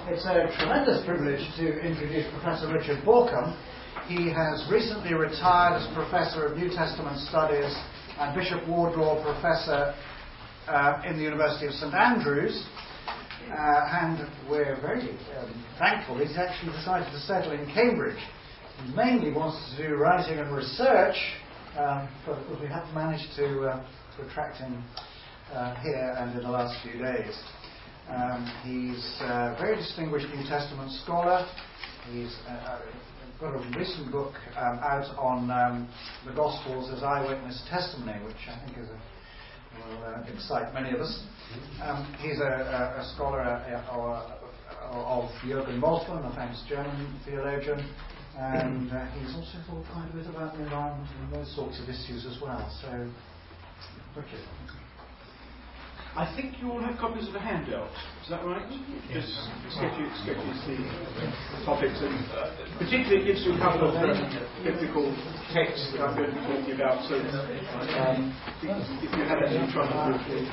It's a tremendous privilege to introduce Professor Richard Bauckham. He has recently retired as Professor of New Testament Studies and Bishop Wardlaw Professor in the University of St Andrews. And we're very thankful he's actually decided to settle in Cambridge. He mainly wants to do writing and research, but of course we have managed to attract him here and in the last few days. He's a very distinguished New Testament scholar. He's got a recent book out on the Gospels as eyewitness testimony, which I think will excite many of us. He's a scholar of Jürgen Moltmann, a famous German theologian, and he's also thought quite a bit about the environment and those sorts of issues as well. So, Richard. I think you all have copies of the handout. Is that right? Just sketches the topics, and particularly it gives you a couple of biblical texts that I'm going to be talking about. So, if you have any trouble with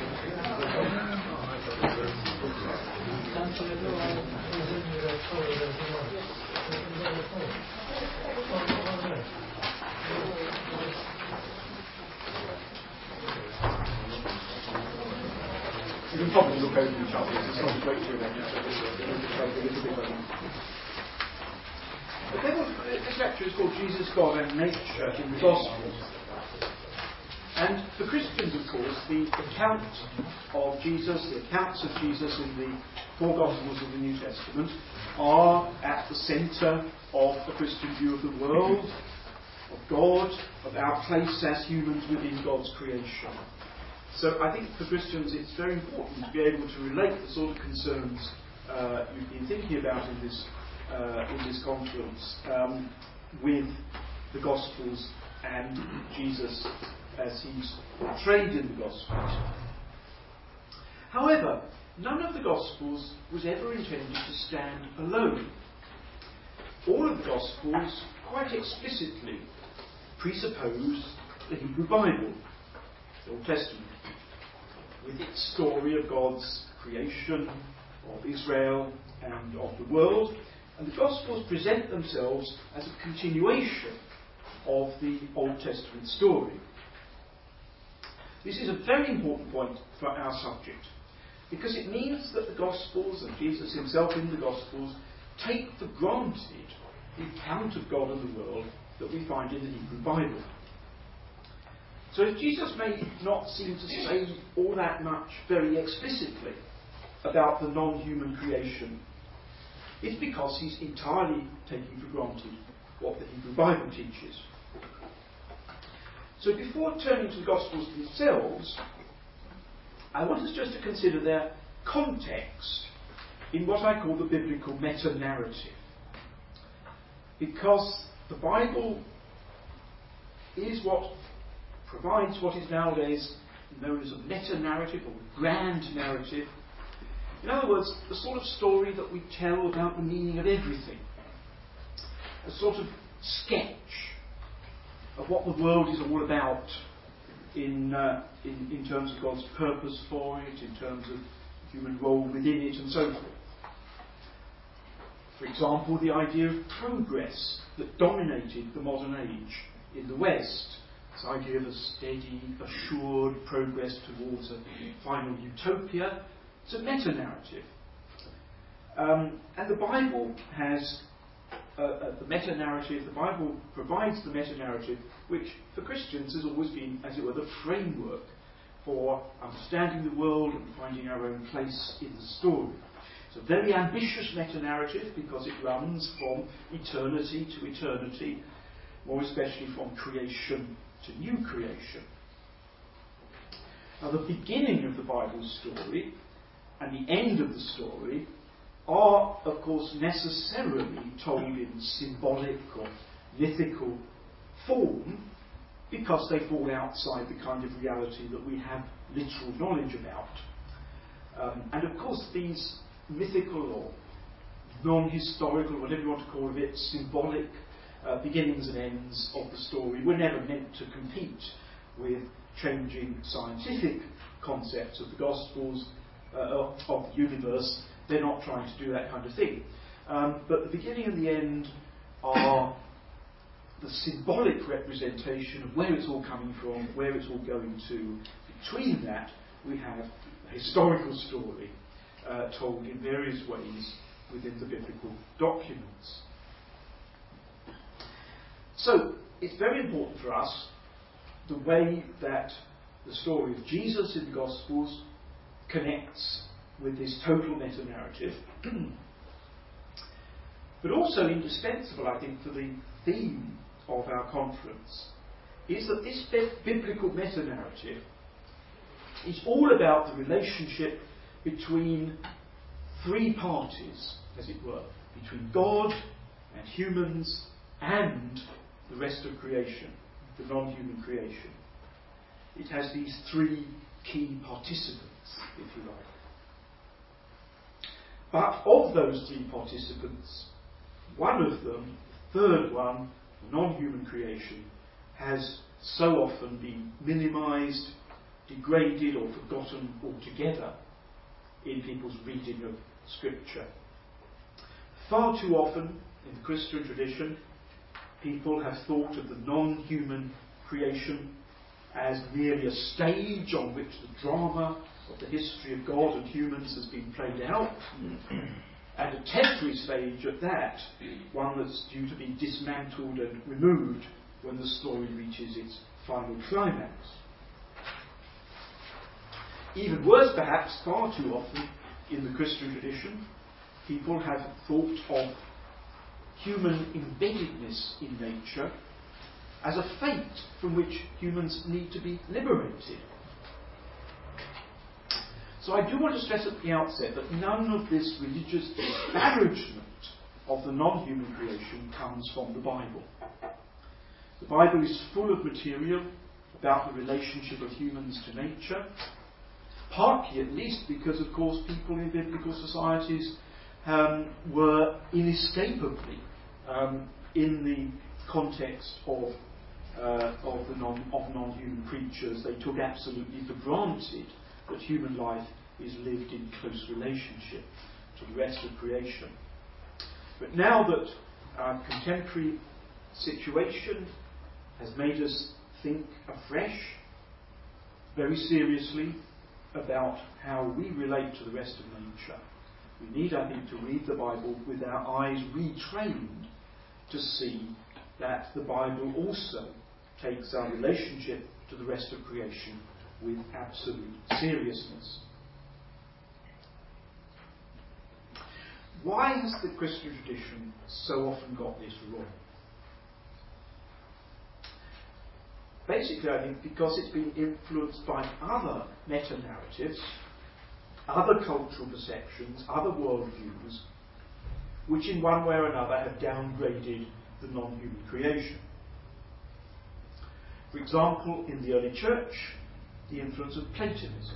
you can probably look over each other. It's not great to This lecture is called Jesus, God and Nature in the Gospels. And for Christians, of course, the account of Jesus, the accounts of Jesus in the four Gospels of the New Testament are at the centre of the Christian view of the world, of God, of our place as humans within God's creation. So I think for Christians it's very important to be able to relate the sort of concerns you've been thinking about in this conference with the Gospels and Jesus as he's portrayed in the Gospels. However, none of the Gospels was ever intended to stand alone. All of the Gospels quite explicitly presuppose the Hebrew Bible, the Old Testament, with its story of God's creation, of Israel and of the world, and the Gospels present themselves as a continuation of the Old Testament story. This is a very important point for our subject, because it means that the Gospels, and Jesus himself in the Gospels, take for granted the account of God and the world that we find in the Hebrew Bible. So if Jesus may not seem to say all that much very explicitly about the non-human creation, it's because he's entirely taking for granted what the Hebrew Bible teaches. So before turning to the Gospels themselves, I want us just to consider their context in what I call the biblical meta-narrative. Because the Bible is what provides what is nowadays known as a meta-narrative or grand narrative. In other words, the sort of story that we tell about the meaning of everything. A sort of sketch of what the world is all about in terms of God's purpose for it, in terms of human role within it, and so forth. For example, the idea of progress that dominated the modern age in the West. This idea of a steady, assured progress towards a final utopia. It's a meta-narrative. And the Bible has the meta-narrative, the Bible provides the meta-narrative, which for Christians has always been, as it were, the framework for understanding the world and finding our own place in the story. It's a very ambitious meta-narrative because it runs from eternity to eternity, more especially from creation to new creation. Now, the beginning of the Bible's story and the end of the story are, of course, necessarily told in symbolic or mythical form because they fall outside the kind of reality that we have literal knowledge about. And of course, these mythical or non-historical, whatever you want to call it, symbolic beginnings and ends of the story were never meant to compete with changing scientific concepts of the Gospels, of the universe, they're not trying to do that kind of thing. But the beginning and the end are the symbolic representation of where it's all coming from, where it's all going to. Between that, we have a historical story told in various ways within the biblical documents. So, it's very important for us the way that the story of Jesus in the Gospels connects with this total meta-narrative. But also indispensable, I think, for the theme of our conference is that this biblical meta-narrative is all about the relationship between three parties, as it were, between God and humans and the rest of creation, the non-human creation. It has these three key participants, if you like. But of those three participants, one of them, the third one, non-human creation, has so often been minimised, degraded or forgotten altogether in people's reading of Scripture. Far too often in the Christian tradition, people have thought of the non-human creation as merely a stage on which the drama of the history of God and humans has been played out, and a temporary stage at that, one that's due to be dismantled and removed when the story reaches its final climax. Even worse, perhaps, far too often in the Christian tradition, people have thought of human embeddedness in nature as a fate from which humans need to be liberated. So I do want to stress at the outset that none of this religious disparagement of the non-human creation comes from the Bible. The Bible is full of material about the relationship of humans to nature, partly at least because, of course, people in biblical societies were inescapably in the context of non-human creatures. They took absolutely for granted that human life is lived in close relationship to the rest of creation. But now that our contemporary situation has made us think afresh, very seriously, about how we relate to the rest of nature, we need, I think, to read the Bible with our eyes retrained to see that the Bible also takes our relationship to the rest of creation with absolute seriousness. Why has the Christian tradition so often got this wrong? Basically, I think because it's been influenced by other meta-narratives, other cultural perceptions, other worldviews, which in one way or another have downgraded the non-human creation. For example, in the early church, the influence of Platonism,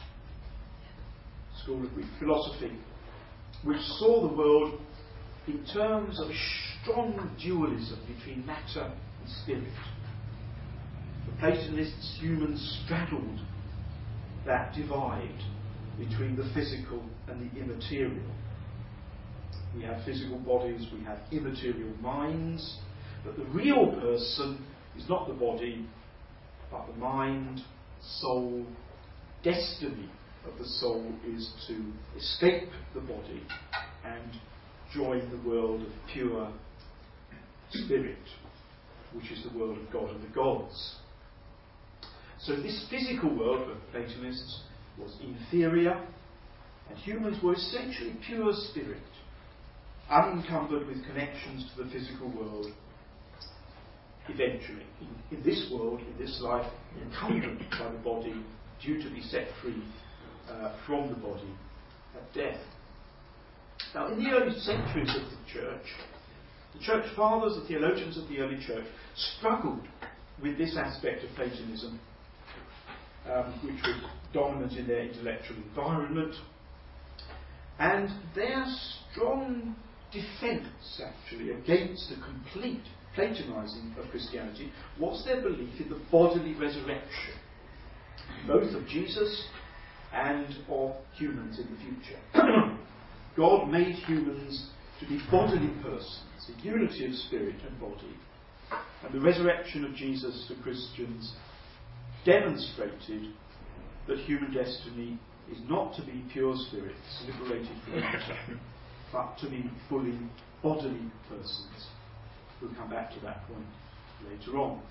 school of Greek philosophy, which saw the world in terms of a strong dualism between matter and spirit. For Platonists, humans straddled that divide between the physical and the immaterial. We have physical bodies, we have immaterial minds, but the real person is not the body, but the mind, soul. Destiny of the soul is to escape the body and join the world of pure spirit, which is the world of God and the gods. So this physical world for Platonists was inferior, and humans were essentially pure spirit, unencumbered with connections to the physical world. Eventually, in this world, in this life, encumbered by the body, due to be set free from the body at death. Now, in the early centuries of the church fathers, the theologians of the early church, struggled with this aspect of Platonism, which was dominant in their intellectual environment, and their strong defence, actually, against the complete Platonising of Christianity was their belief in the bodily resurrection, both of Jesus and of humans in the future. God made humans to be bodily persons, a unity of spirit and body. And the resurrection of Jesus for Christians demonstrated that human destiny is not to be pure spirits liberated from matter, but to be fully bodily persons. We'll come back to that point later on.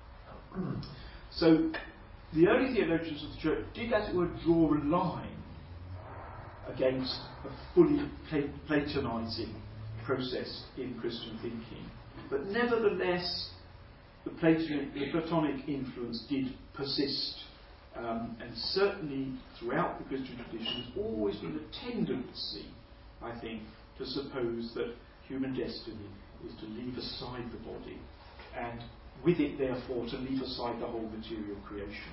So, the early theologians of the Church did, as it were, draw a line against a fully Platonising process in Christian thinking. But nevertheless, the Platonic influence did persist, and certainly throughout the Christian tradition there's always been a tendency, I think, to suppose that human destiny is to leave aside the body, and with it, therefore, to leave aside the whole material creation.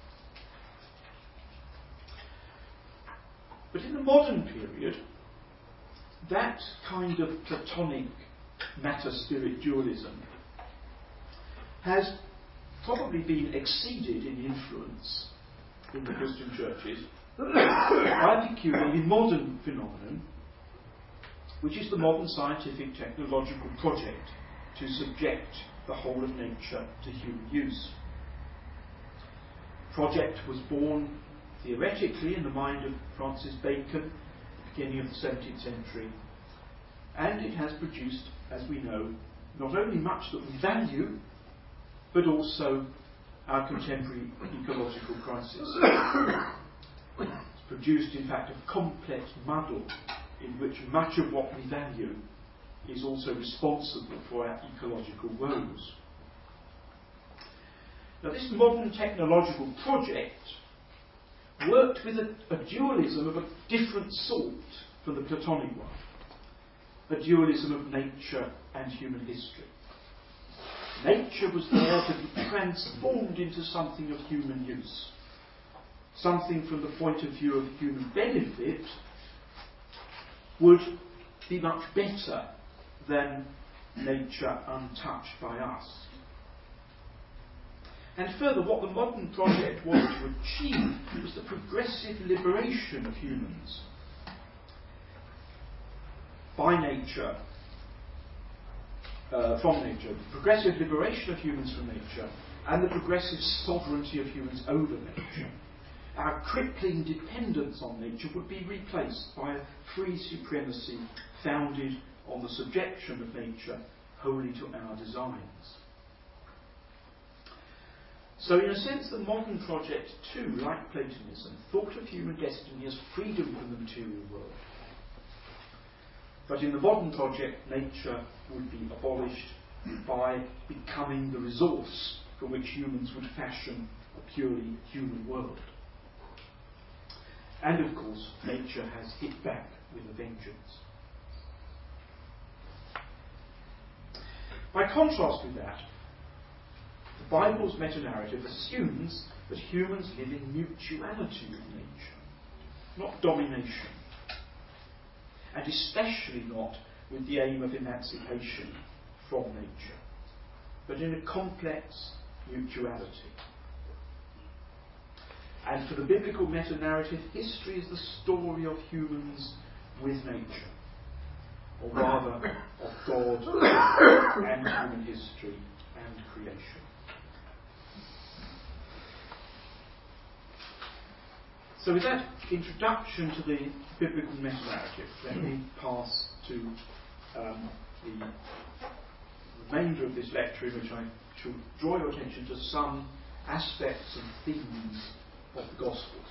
But in the modern period, that kind of Platonic matter-spirit dualism has probably been exceeded in influence in the Christian churches by a peculiarly modern phenomenon, which is the modern scientific technological project to subject the whole of nature to human use. The project was born theoretically in the mind of Francis Bacon at the beginning of the 17th century, and it has produced, as we know, not only much that we value, but also our contemporary ecological crisis. It's produced, in fact, a complex muddle in which much of what we value is also responsible for our ecological woes. Now, this modern technological project worked with a dualism of a different sort from the Platonic one, a dualism of nature and human history. Nature was there to be transformed into something of human use, something from the point of view of human benefit would be much better than nature untouched by us. And further, what the modern project wanted to achieve was the progressive liberation of humans by nature, from nature, the progressive liberation of humans from nature, and the progressive sovereignty of humans over nature. Our crippling dependence on nature would be replaced by a free supremacy founded on the subjection of nature wholly to our designs. So in a sense, the modern project too, like Platonism, thought of human destiny as freedom from the material world. But in the modern project, nature would be abolished by becoming the resource from which humans would fashion a purely human world. And of course, nature has hit back with a vengeance. By contrast with that, the Bible's meta-narrative assumes that humans live in mutuality with nature, not domination, and especially not with the aim of emancipation from nature, but in a complex mutuality. And for the biblical meta-narrative, history is the story of humans with nature, or rather of God and human history and creation. So with that introduction to the biblical meta-narrative, let me pass to the remainder of this lecture, in which I shall draw your attention to some aspects and themes of the Gospels.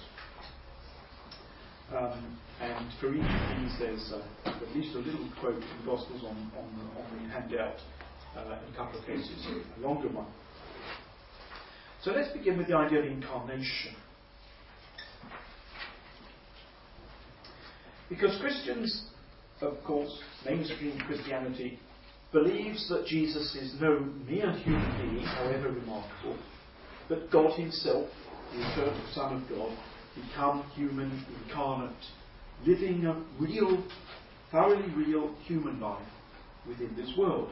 And for each of these there's at least a little quote from the Gospels on the handout, in a couple of cases, a longer one. So let's begin with the idea of incarnation. Because Christians, of course, mainstream Christianity, believes that Jesus is no mere human being, however remarkable, but God himself, the eternal Son of God, become human, incarnate, living a real, thoroughly real human life within this world.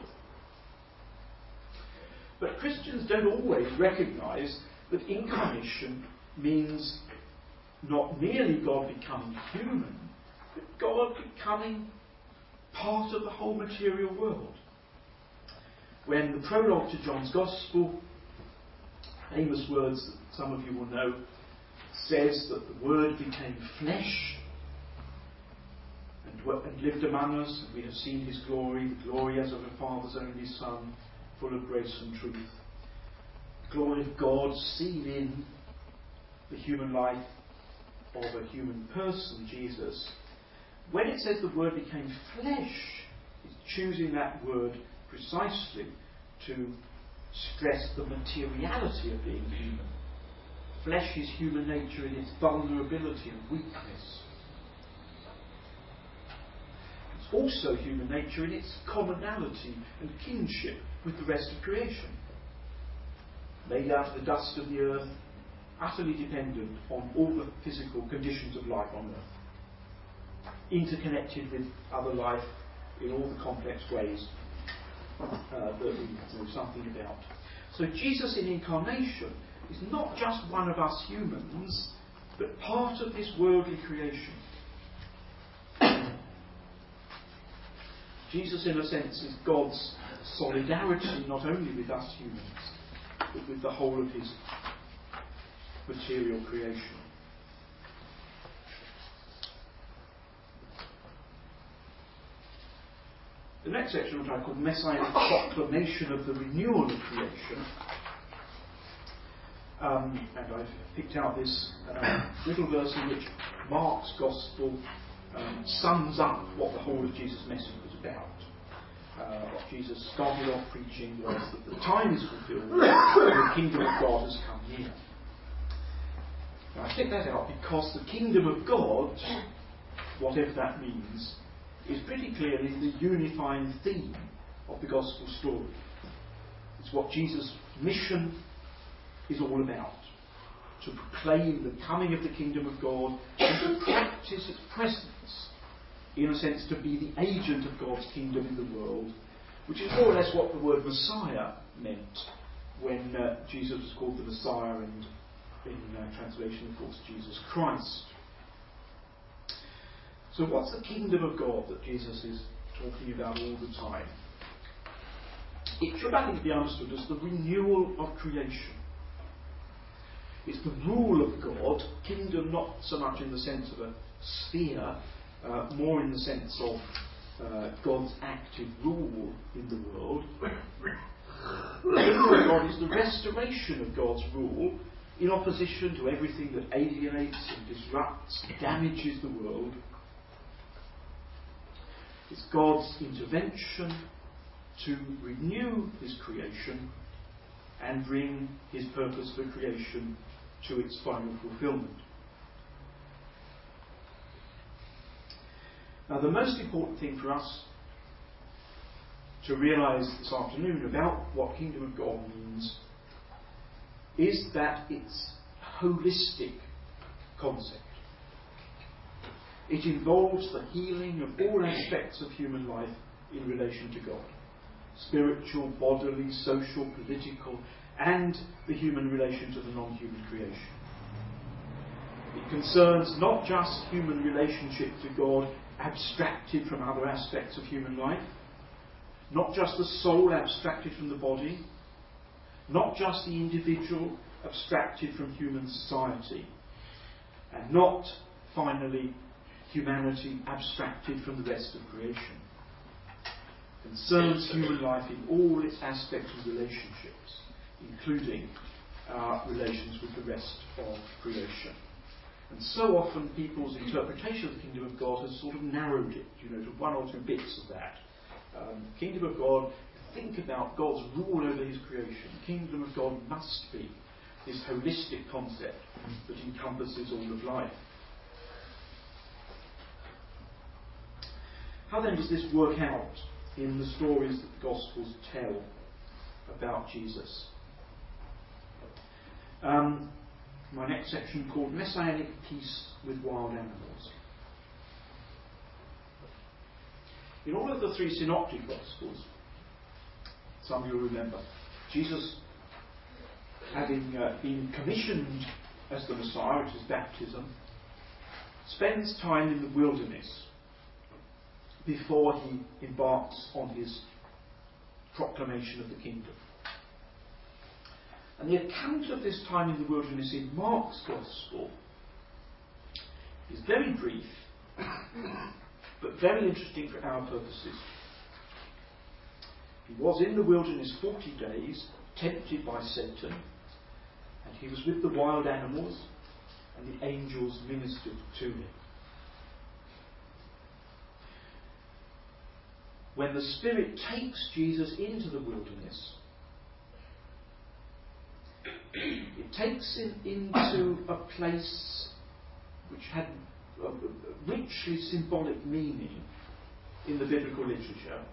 But Christians don't always recognise that incarnation means not merely God becoming human, but God becoming part of the whole material world. When the prologue to John's Gospel, famous words that some of you will know, says that the Word became flesh and lived among us, and we have seen his glory, the glory as of a Father's only Son, full of grace and truth. The glory of God seen in the human life of a human person, Jesus. When it says the Word became flesh, it's choosing that word precisely to stress the materiality of being human. Flesh is human nature in its vulnerability and weakness. It's also human nature in its commonality and kinship with the rest of creation. Made out of the dust of the earth, utterly dependent on all the physical conditions of life on earth. Interconnected with other life in all the complex ways that we know something about. So Jesus in incarnation is not just one of us humans, but part of this worldly creation. Jesus, in a sense, is God's solidarity not only with us humans, but with the whole of his material creation. The next section, which I call Messianic Proclamation of the Renewal of Creation, and I've picked out this little verse in which Mark's Gospel sums up what the whole of Jesus' message was about. What Jesus started off preaching was that the time is fulfilled and the kingdom of God has come near. Now, I picked that out because the kingdom of God, whatever that means, is pretty clearly the unifying theme of the gospel story. It's what Jesus' mission is all about. To proclaim the coming of the kingdom of God and to practice its presence. In a sense, to be the agent of God's kingdom in the world, which is more or less what the word Messiah meant when Jesus was called the Messiah, and in translation, of course, Jesus Christ. So what's the kingdom of God that Jesus is talking about all the time? It should, I think, be understood as the renewal of creation. It's the rule of God, kingdom not so much in the sense of a sphere, more in the sense of God's active rule in the world. The kingdom of God is the restoration of God's rule in opposition to everything that alienates and disrupts, damages the world. It's God's intervention to renew his creation and bring his purpose for creation to its final fulfillment. Now, the most important thing for us to realise this afternoon about what Kingdom of God means is that it's a holistic concept. It involves the healing of all aspects of human life in relation to God. Spiritual, bodily, social, political, and the human relation to the non-human creation. It concerns not just human relationship to God abstracted from other aspects of human life, not just the soul abstracted from the body, not just the individual abstracted from human society, and not, finally, humanity abstracted from the rest of creation. It concerns human life in all its aspects and relationships, including our relations with the rest of creation. And so often people's interpretation of the kingdom of God has sort of narrowed it, to one or two bits of that. Kingdom of God, think about God's rule over his creation. Kingdom of God must be this holistic concept that encompasses all of life. How then does this work out in the stories that the Gospels tell about Jesus? My next section called Messianic Peace with Wild Animals. In all of the three synoptic Gospels, some of you remember, Jesus, having been commissioned as the Messiah at his baptism, spends time in the wilderness before he embarks on his proclamation of the kingdom. And the account of this time in the wilderness in Mark's Gospel is very brief, but very interesting for our purposes. He was in the wilderness 40 days, tempted by Satan, and he was with the wild animals, and the angels ministered to him. When the Spirit takes Jesus into the wilderness, it takes him into a place which had a richly symbolic meaning in the biblical literature.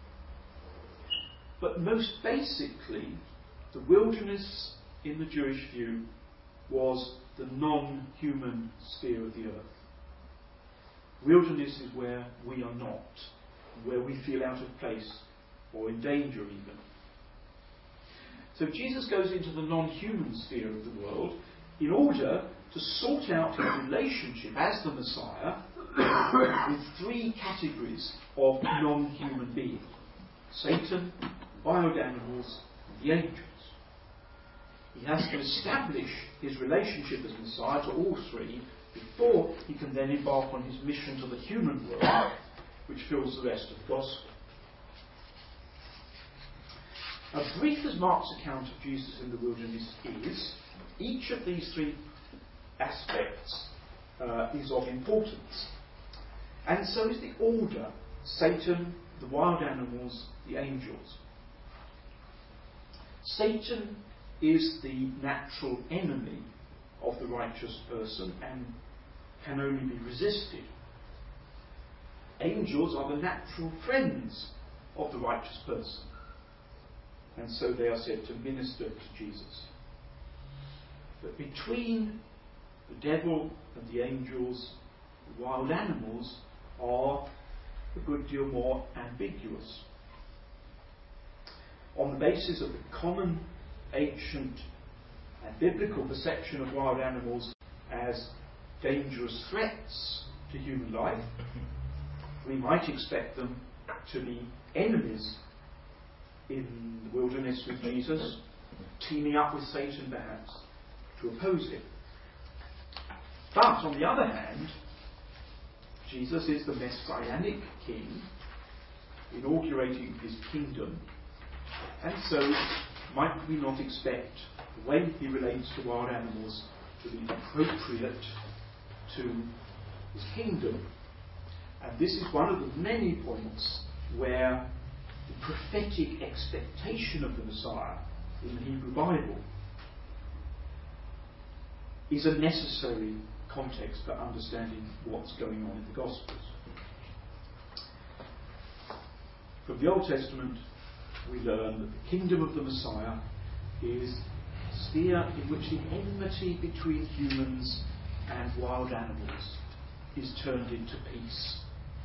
But most basically, the wilderness in the Jewish view was the non-human sphere of the earth. Wilderness is where we are not, where we feel out of place or in danger even. So Jesus goes into the non-human sphere of the world in order to sort out his relationship as the Messiah with three categories of non-human beings: Satan, wild animals, and the angels. He has to establish his relationship as Messiah to all three before he can then embark on his mission to the human world, which fills the rest of the Gospel. As brief as Mark's account of Jesus in the wilderness is, each of these three aspects is of importance. And so is the order: Satan, the wild animals, the angels. Satan is the natural enemy of the righteous person and can only be resisted. Angels are the natural friends of the righteous person, and so they are said to minister to Jesus. But between the devil and the angels, the wild animals are a good deal more ambiguous. On the basis of the common, ancient and biblical perception of wild animals as dangerous threats to human life, we might expect them to be enemies in the wilderness with Jesus, teaming up with Satan perhaps to oppose him. But on the other hand, Jesus is the messianic king inaugurating his kingdom, and so might we not expect the way he relates to wild animals to be appropriate to his kingdom? And this is one of the many points where the prophetic expectation of the Messiah in the Hebrew Bible is a necessary context for understanding what's going on in the Gospels. From the Old Testament, we learn that the kingdom of the Messiah is a sphere in which the enmity between humans and wild animals is turned into peace.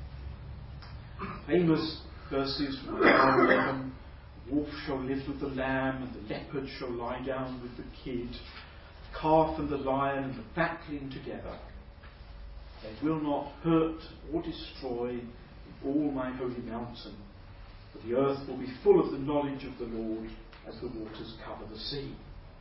Famous verses from Isaiah 11: the wolf shall live with the lamb, and the leopard shall lie down with the kid, the calf and the lion and the fatling together. They will not hurt or destroy all my holy mountain, but the earth will be full of the knowledge of the Lord as the waters cover the sea.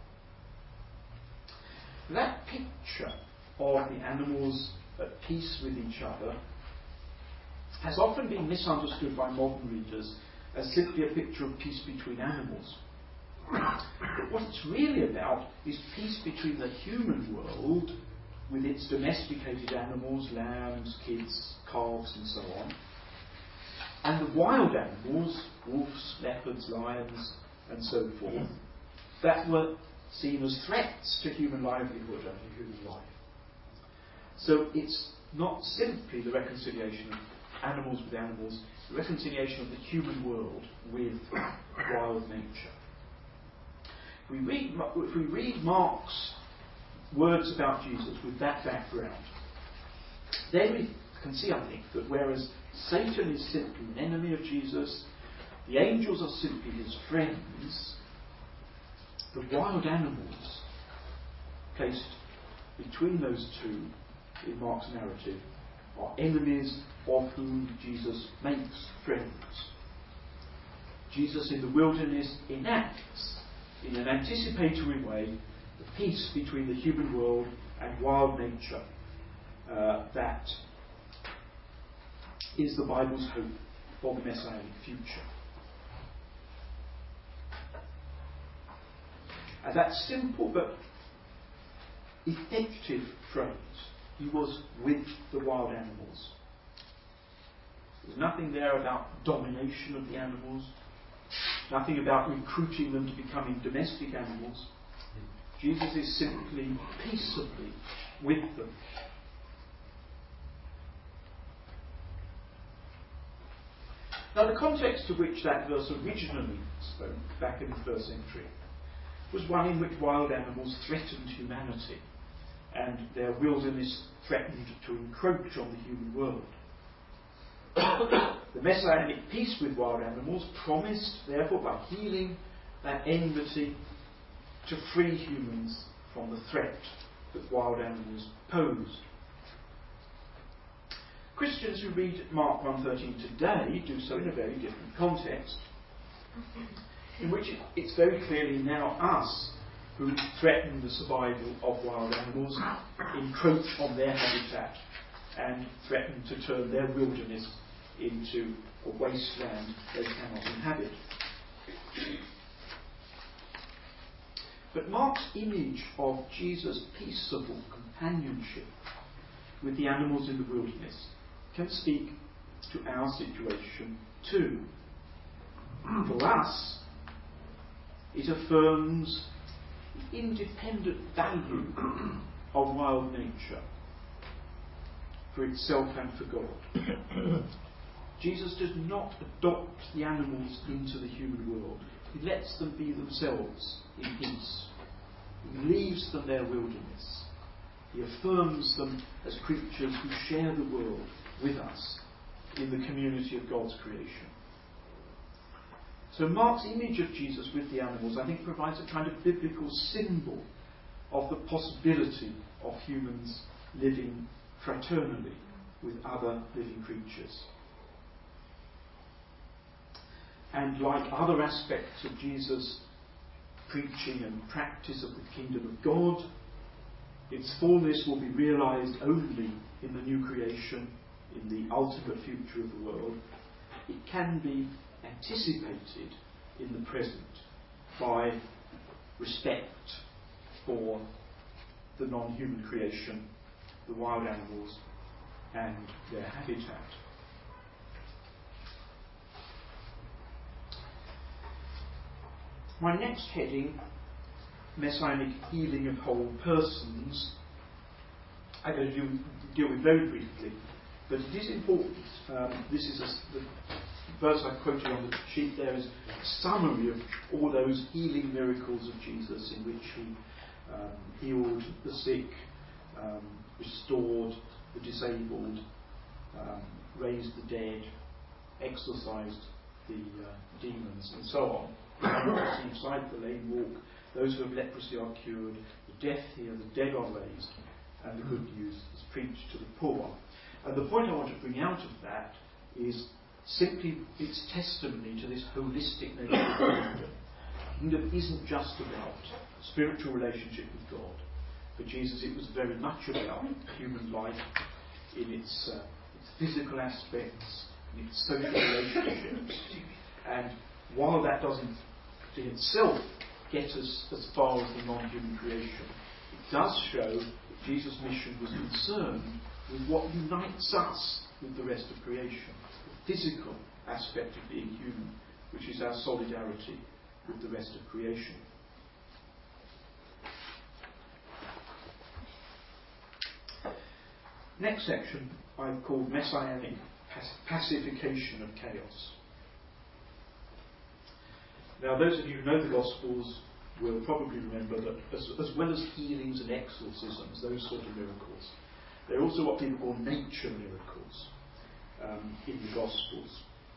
That picture of the animals at peace with each other has often been misunderstood by modern readers as simply a picture of peace between animals. But what it's really about is peace between the human world, with its domesticated animals, lambs, kids, calves and so on, and the wild animals, wolves, leopards, lions and so forth, that were seen as threats to human livelihood and to human life. So it's not simply the reconciliation of animals with animals, the reconciliation of the human world with wild nature. If we read Mark's words about Jesus with that background, then we can see, I think, that whereas Satan is simply an enemy of Jesus, the angels are simply his friends, the wild animals placed between those two in Mark's narrative are enemies of whom Jesus makes friends. Jesus in the wilderness enacts, in an anticipatory way, the peace between the human world and wild nature that is the Bible's hope for the Messianic future. And that simple but effective phrase, he was with the wild animals. There's nothing there about domination of the animals, nothing about recruiting them to becoming domestic animals. Jesus is simply peaceably with them. Now, the context to which that verse originally spoke, back in the first century, was one in which wild animals threatened humanity, and their wilderness threatened to encroach on the human world. The Messianic peace with wild animals promised, therefore, by healing that enmity, to free humans from the threat that wild animals posed. Christians who read Mark 1:13 today do so in a very different context, in which it's very clearly now us who threaten the survival of wild animals, encroach on their habitat, and threaten to turn their wilderness into a wasteland they cannot inhabit. But Mark's image of Jesus' peaceable companionship with the animals in the wilderness can speak to our situation too. For us, it affirms the independent value of wild nature for itself and for God. Jesus does not adopt the animals into the human world. He lets them be themselves in peace. He leaves them their wilderness. He affirms them as creatures who share the world with us in the community of God's creation. So Mark's image of Jesus with the animals, I think, provides a kind of biblical symbol of the possibility of humans living fraternally with other living creatures. And like other aspects of Jesus' preaching and practice of the kingdom of God, its fullness will be realised only in the new creation, in the ultimate future of the world. It can be anticipated in the present by respect for the non-human creation, the wild animals, and their habitat. My next heading, Messianic healing of whole persons, I'm going to deal with very briefly, but it is important. This is the verse I quoted on the sheet there is a summary of all those healing miracles of Jesus in which he healed the sick, restored the disabled, raised the dead, exorcised the demons, and so on. The receive sight, the lame walk, those who have leprosy are cured, the deaf hear, the dead are raised, and the good news is preached to the poor. And the point I want to bring out of that is simply its testimony to this holistic nature of the kingdom. The kingdom isn't just about spiritual relationship with God. For Jesus, it was very much about human life in its physical aspects, in its social relationships. And while that doesn't in itself get us as far as the non-human creation, it does show that Jesus' mission was concerned with what unites us with the rest of creation, the physical aspect of being human, which is our solidarity with the rest of creation. Next section I've called Messianic pacification of chaos. Now, those of you who know the Gospels will probably remember that as well as healings and exorcisms, those sort of miracles, there are also what people call nature miracles in the Gospels.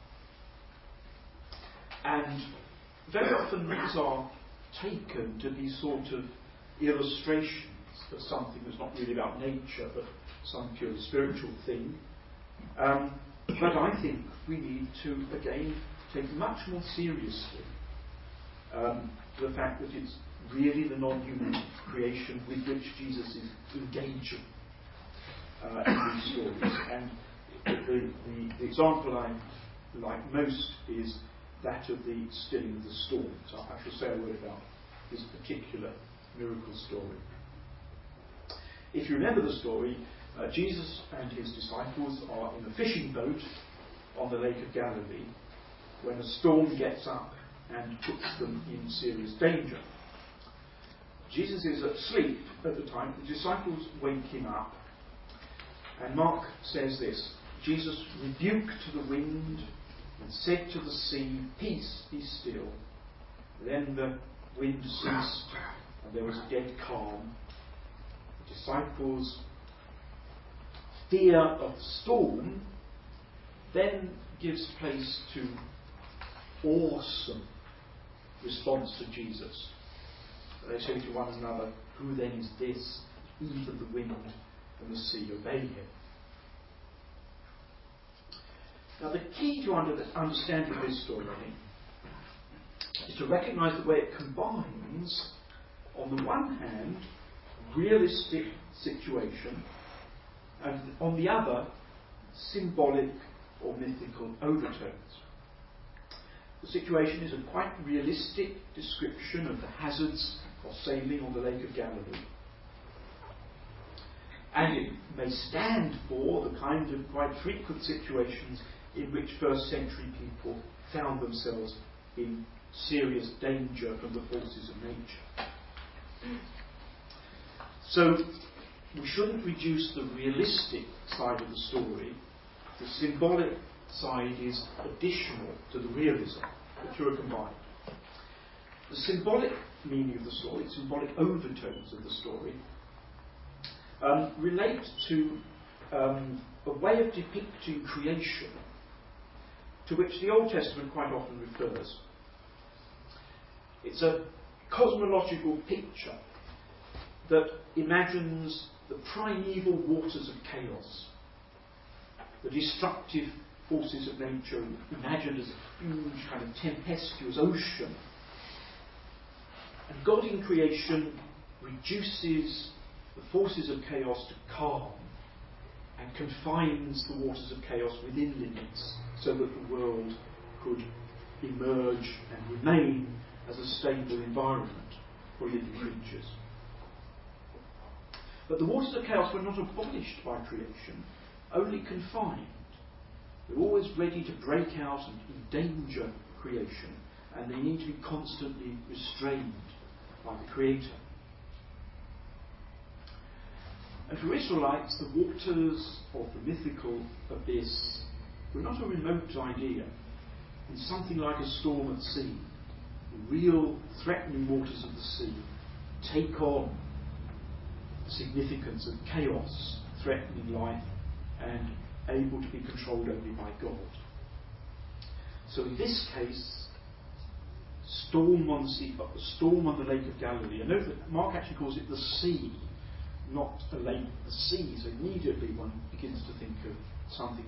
And very often these are taken to be sort of illustrations of something that's not really about nature, but some purely spiritual thing. But I think we need to, again, take much more seriously the fact that it's really the non-human creation with which Jesus is engaging in these stories. And the example I like most is that of the stilling of the storm. So I shall say a word about this particular miracle story. If you remember the story, Jesus and his disciples are in a fishing boat on the Lake of Galilee when a storm gets up and puts them in serious danger. Jesus is asleep at the time. The disciples wake him up, and Mark says this: Jesus rebuked the wind and said to the sea, "Peace, be still." Then the wind ceased and there was a dead calm. The disciples' fear of the storm then gives place to awesome response to Jesus. They say to one another, "Who then is this? Even the wind and the sea obey him." Now the key to understanding this story, I think, is to recognise the way it combines, on the one hand, realistic situation, and on the other, symbolic or mythical overtones. The situation is a quite realistic description of the hazards of sailing on the Lake of Galilee. And it may stand for the kind of quite frequent situations in which first century people found themselves in serious danger from the forces of nature. So we shouldn't reduce the realistic side of the story. The symbolic side is additional to the realism. The two are combined. The symbolic meaning of the story, symbolic overtones of the story, relate to a way of depicting creation to which the Old Testament quite often refers. It's a cosmological picture that imagines the primeval waters of chaos, the destructive forces of nature imagined as a huge kind of tempestuous ocean. And God in creation reduces the forces of chaos to calm and confines the waters of chaos within limits so that the world could emerge and remain as a stable environment for living creatures. But the waters of chaos were not abolished by creation, only confined. They're always ready to break out and endanger creation, and they need to be constantly restrained by the Creator. And for Israelites, the waters of the mythical abyss were not a remote idea. In something like a storm at sea, the real threatening waters of the sea take on the significance of chaos threatening life and able to be controlled only by God. So in this case, storm on the Lake of Galilee. I know that Mark actually calls it the sea, not a lake, the sea. So immediately one begins to think of something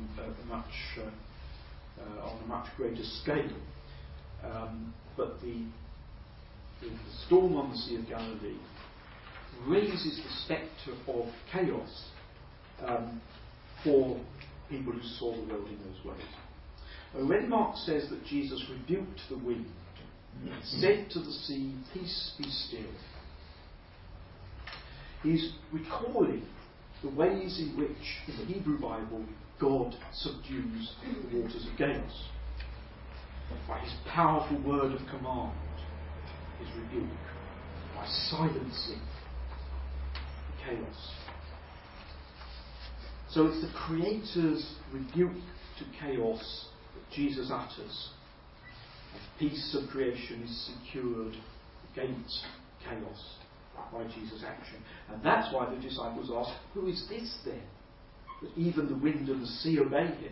on a much greater scale. But the storm on the Sea of Galilee raises the spectre of chaos for people who saw the world in those ways. And when Mark says that Jesus rebuked the wind, said to the sea, "Peace, be still," he's recalling the ways in which, in the Hebrew Bible, God subdues the waters of chaos. By his powerful word of command, his rebuke, by silencing the chaos. So it's the Creator's rebuke to chaos that Jesus utters. And the peace of creation is secured against chaos by Jesus' action. And that's why the disciples ask, "Who is this then, that even the wind and the sea obey him?"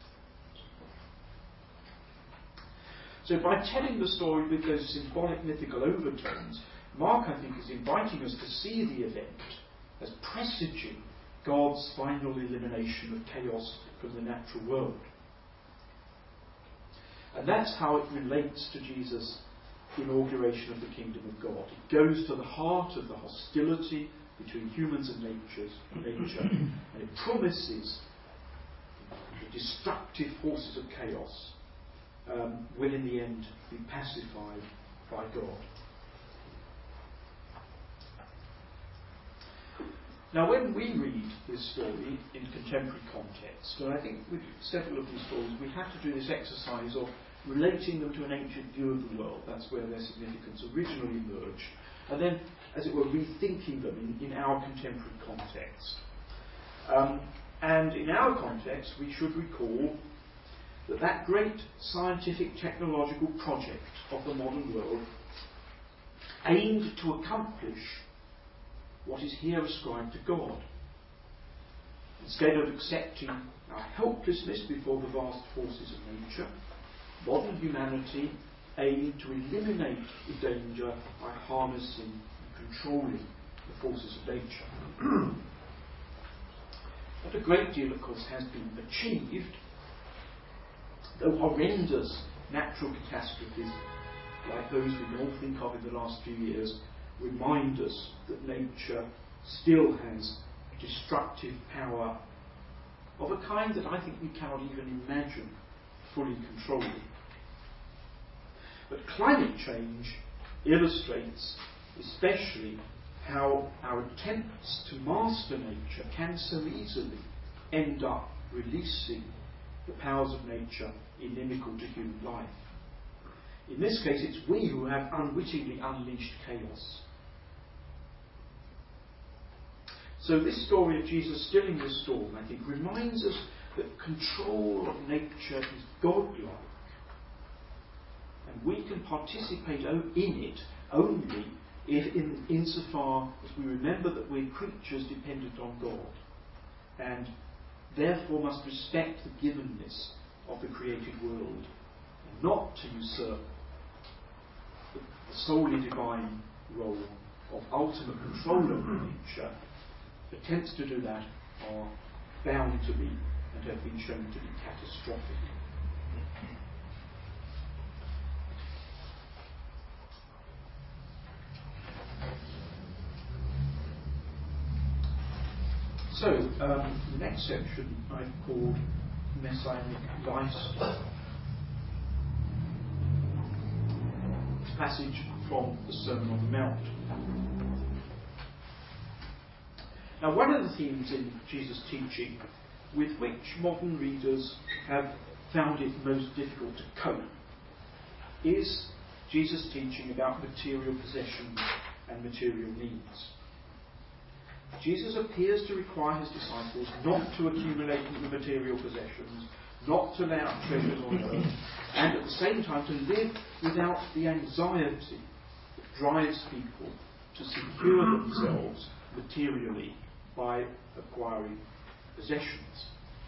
So by telling the story with those symbolic mythical overtones, Mark, I think, is inviting us to see the event as presaging God's final elimination of chaos from the natural world. And that's how it relates to Jesus' inauguration of the kingdom of God. It goes to the heart of the hostility between humans and nature, and it promises the destructive forces of chaos will in the end be pacified by God. Now, when we read this story in contemporary context, and I think with several of these stories, we have to do this exercise of relating them to an ancient view of the world. That's where their significance originally emerged. And then, as it were, rethinking them in our contemporary context. And in our context, we should recall that great scientific technological project of the modern world aimed to accomplish what is here ascribed to God. Instead of accepting our helplessness before the vast forces of nature, modern humanity aimed to eliminate the danger by harnessing and controlling the forces of nature. But a great deal, of course, has been achieved, though horrendous natural catastrophes like those we can all think of in the last few years remind us that nature still has destructive power of a kind that I think we cannot even imagine fully controlling. But climate change illustrates especially how our attempts to master nature can so easily end up releasing the powers of nature inimical to human life. In this case, it's we who have unwittingly unleashed chaos. So this story of Jesus stilling the storm, I think, reminds us that control of nature is godlike, and we can participate in it only if, insofar as we remember that we're creatures dependent on God, and therefore must respect the givenness of the created world, and not to usurp the solely divine role of ultimate control over nature. Attempts to do that are bound to be and have been shown to be catastrophic. So, the next section I've called Messianic Lifestyle. It's a passage from the Sermon on the Mount. Now, one of the themes in Jesus' teaching with which modern readers have found it most difficult to cope is Jesus' teaching about material possessions and material needs. Jesus appears to require his disciples not to accumulate the material possessions, not to lay out treasures on earth, and at the same time to live without the anxiety that drives people to secure themselves materially by acquiring possessions.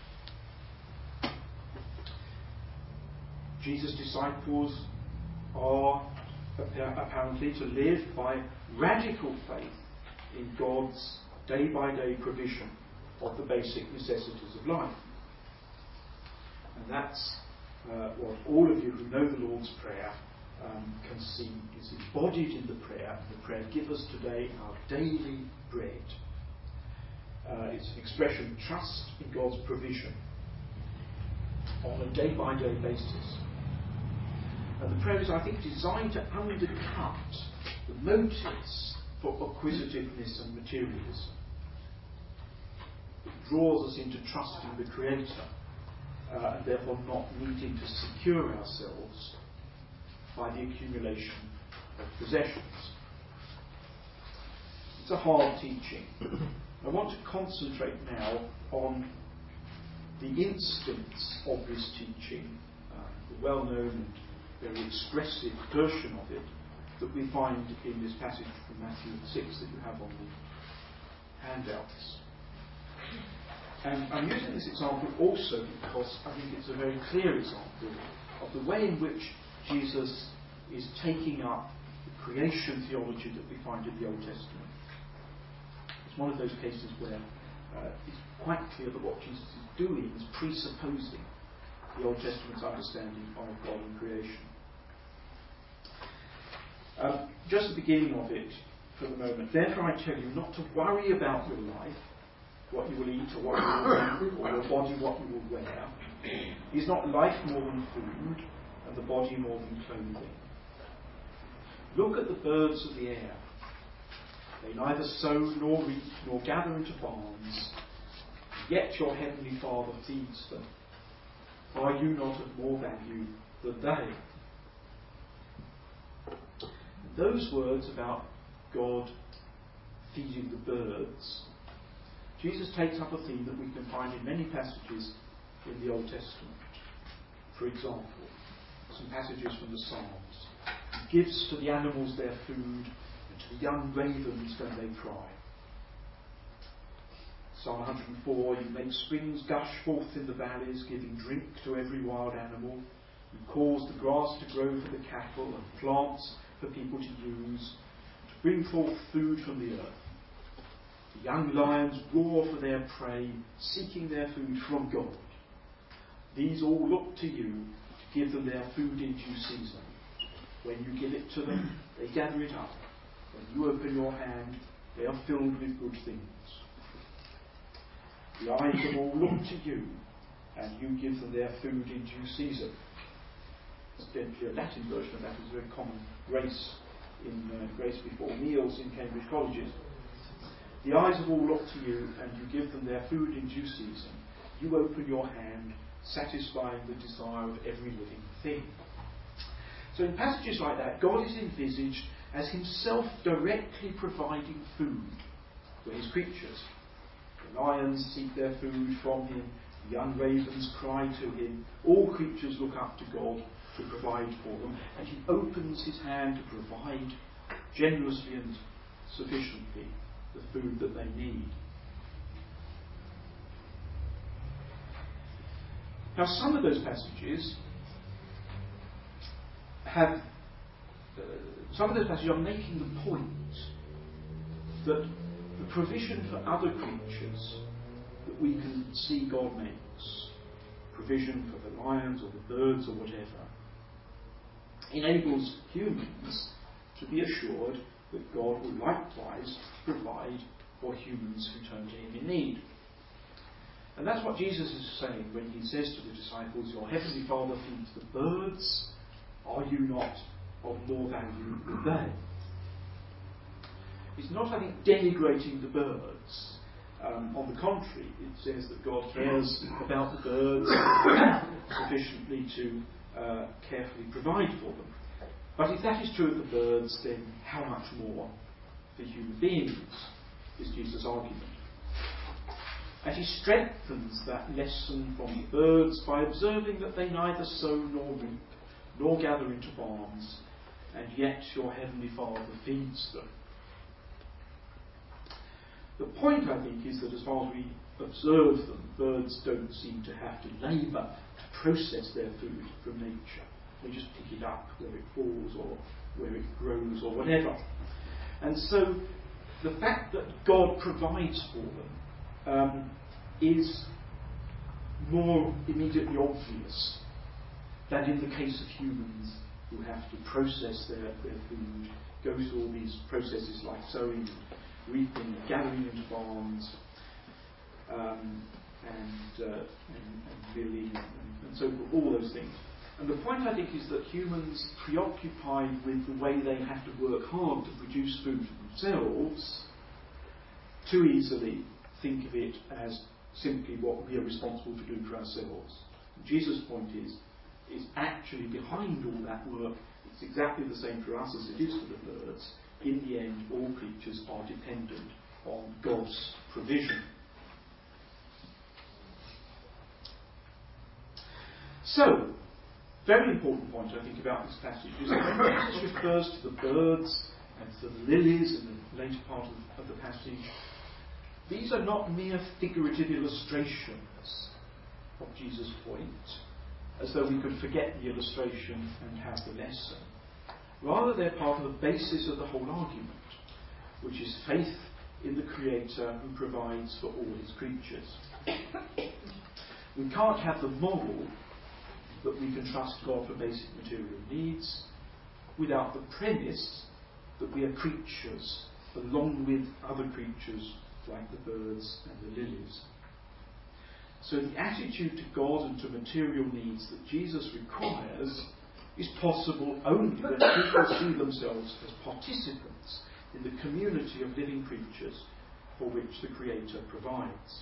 Jesus' disciples are apparently to live by radical faith in God's day-by-day provision of the basic necessities of life. And that's what all of you who know the Lord's Prayer can see is embodied in the prayer. The prayer, "Give us today our daily bread." It's an expression of trust in God's provision on a day-by-day basis. And the prayer is, I think, designed to undercut the motives for acquisitiveness and materialism. It draws us into trusting the Creator and therefore not needing to secure ourselves by the accumulation of possessions. It's a hard teaching. I want to concentrate now on the instance of this teaching, the well-known and very expressive version of it that we find in this passage from Matthew 6 that you have on the handouts. And I'm using this example also because I think it's a very clear example of the way in which Jesus is taking up the creation theology that we find in the Old Testament. one of those cases where it's quite clear that what Jesus is doing is presupposing the Old Testament's understanding of God and creation. Just the beginning of it for the moment. Therefore I tell you not to worry about your life, what you will eat or what you will drink, or your body what you will wear. Is not life more than food, and the body more than clothing? Look at the birds of the air. They neither sow nor reap nor gather into barns, yet your heavenly Father feeds them. Are you not of more value than they? Those words about God feeding the birds, Jesus takes up a theme that we can find in many passages in the Old Testament. For example, some passages from the Psalms. He gives to the animals their food, and to the young ravens when they cry. Psalm 104, you make springs gush forth in the valleys, giving drink to every wild animal. You cause the grass to grow for the cattle and plants for people to use, to bring forth food from the earth. The young lions roar for their prey, seeking their food from God. These all look to you to give them their food in due season. When you give it to them, they gather it up. When you open your hand, they are filled with good things. The eyes of all look to you, and you give them their food in due season. Incidentally, a Latin version of that is a very common grace in Grace Before Meals in Cambridge colleges. The eyes of all look to you, and you give them their food in due season. You open your hand, satisfying the desire of every living thing. So in passages like that, God is envisaged as himself directly providing food for his creatures. The lions seek their food from him, the young ravens cry to him, all creatures look up to God to provide for them, and he opens his hand to provide generously and sufficiently the food that they need. Now, some of those passages are making the point that the provision for other creatures that we can see God makes, provision for the lions or the birds or whatever, enables humans to be assured that God will likewise provide for humans who turn to him in need. And that's what Jesus is saying when he says to the disciples, your heavenly Father feeds the birds, are you not of more value than they? It's not, I think, denigrating the birds. On the contrary, it says that God cares about the birds sufficiently to carefully provide for them. But if that is true of the birds, then how much more for human beings is Jesus' argument. And he strengthens that lesson from the birds by observing that they neither sow nor reap, nor gather into barns, and yet your heavenly Father feeds them. The point, I think, is that as far as we observe them, birds don't seem to have to labour to process their food from nature. They just pick it up where it falls or where it grows or whatever. And so the fact that God provides for them is more immediately obvious than in the case of humans who have to process their food, go through all these processes like sowing, reaping, gathering into barns, and milling, and so forth, all those things. And the point, I think, is that humans preoccupied with the way they have to work hard to produce food for themselves too easily think of it as simply what we are responsible for doing for ourselves. And Jesus' point is actually behind all that work. It's exactly the same for us as it is for the birds. In the end, all creatures are dependent on God's provision. So, very important point, I think, about this passage is that when Jesus refers to the birds and to the lilies in the later part of the passage, these are not mere figurative illustrations of Jesus' point, as though we could forget the illustration and have the lesson. Rather, they're part of the basis of the whole argument, which is faith in the Creator who provides for all his creatures. We can't have the model that we can trust God for basic material needs without the premise that we are creatures along with other creatures like the birds and the lilies. So the attitude to God and to material needs that Jesus requires is possible only when people see themselves as participants in the community of living creatures for which the Creator provides.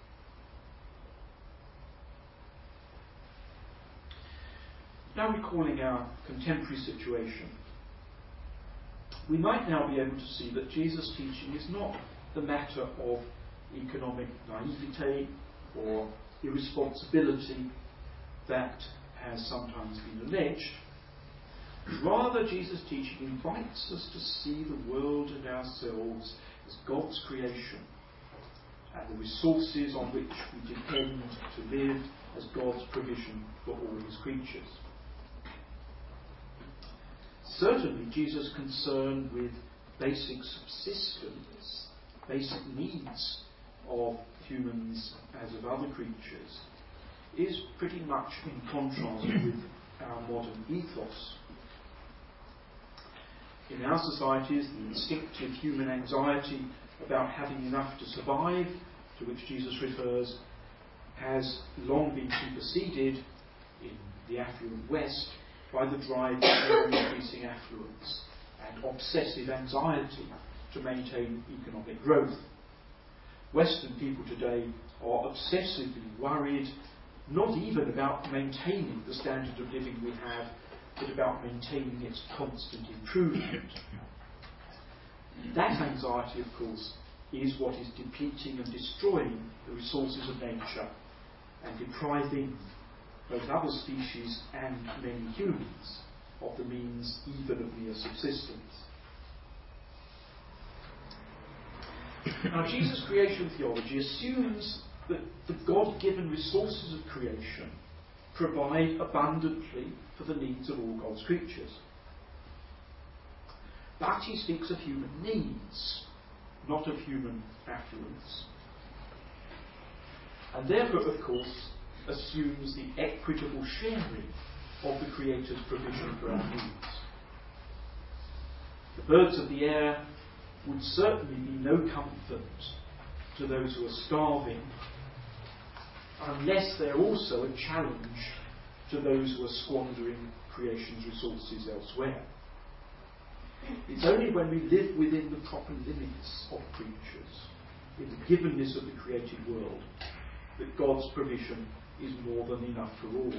Now recalling our contemporary situation, we might now be able to see that Jesus' teaching is not the matter of economic naivete or irresponsibility that has sometimes been alleged. Rather, Jesus' teaching invites us to see the world and ourselves as God's creation and the resources on which we depend to live as God's provision for all his creatures. Certainly, Jesus' concern with basic subsistence, basic needs of humans as of other creatures, is pretty much in contrast with our modern ethos. In our societies, the instinctive human anxiety about having enough to survive, to which Jesus refers, has long been superseded in the affluent West by the drive for increasing affluence and obsessive anxiety to maintain economic growth. Western people today are obsessively worried not even about maintaining the standard of living we have, but about maintaining its constant improvement. That anxiety, of course, is what is depleting and destroying the resources of nature and depriving both other species and many humans of the means even of mere subsistence. Now, Jesus' creation theology assumes that the God-given resources of creation provide abundantly for the needs of all God's creatures. But he speaks of human needs, not of human affluence. And therefore, of course, assumes the equitable sharing of the Creator's provision for our needs. The birds of the air would certainly be no comfort to those who are starving, unless they're also a challenge to those who are squandering creation's resources elsewhere. It's only when we live within the proper limits of creatures, in the givenness of the created world, that God's provision is more than enough for all.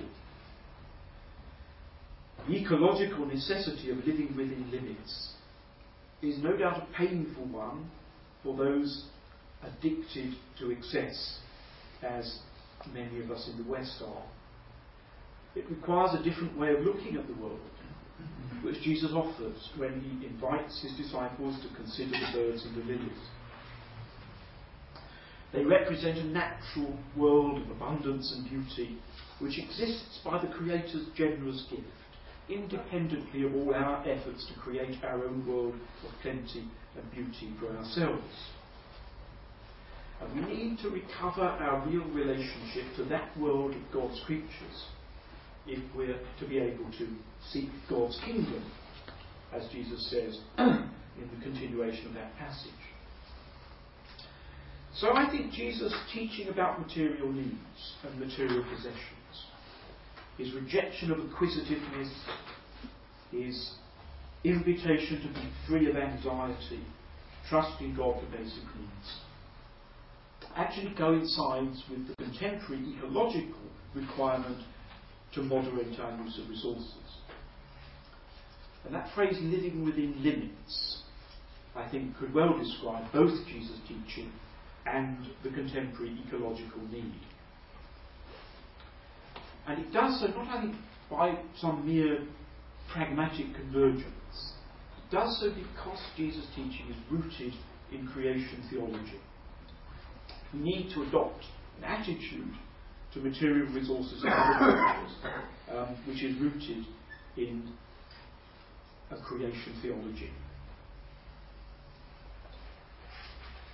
The ecological necessity of living within limits is no doubt a painful one for those addicted to excess, as many of us in the West are. It requires a different way of looking at the world, which Jesus offers when he invites his disciples to consider the birds and the lilies. They represent a natural world of abundance and beauty which exists by the Creator's generous gift, independently of all our efforts to create our own world of plenty and beauty for ourselves. And we need to recover our real relationship to that world of God's creatures if we're to be able to seek God's kingdom, as Jesus says in the continuation of that passage. So I think Jesus' teaching about material needs and material possessions, his rejection of acquisitiveness, his invitation to be free of anxiety, trusting God for basic needs, actually coincides with the contemporary ecological requirement to moderate our use of resources. And that phrase, living within limits, I think could well describe both Jesus' teaching and the contemporary ecological need. And it does so not only by some mere pragmatic convergence, it does so because Jesus' teaching is rooted in creation theology. We need to adopt an attitude to material resources and other creatures which is rooted in a creation theology.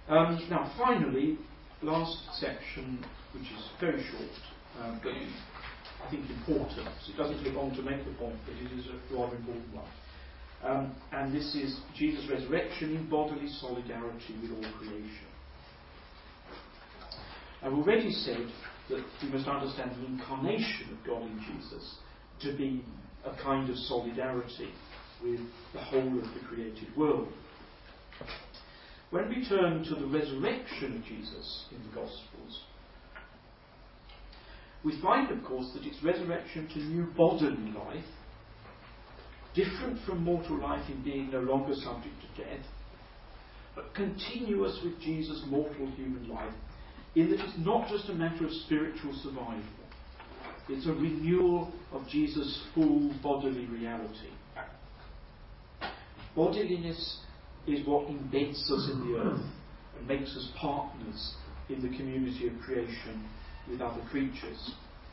Now, finally, last section, which is very short, but I think important. So it doesn't take long to make the point, but it is a rather important one. And this is Jesus' resurrection in bodily solidarity with all creation. I've already said that we must understand the incarnation of God in Jesus to be a kind of solidarity with the whole of the created world. When we turn to the resurrection of Jesus in the Gospels, we find, of course, that it's resurrection to new bodily life, different from mortal life in being no longer subject to death, but continuous with Jesus' mortal human life, in that it's not just a matter of spiritual survival. It's a renewal of Jesus' full bodily reality. Bodiliness is what embeds us in the earth and makes us partners in the community of creation with other creatures.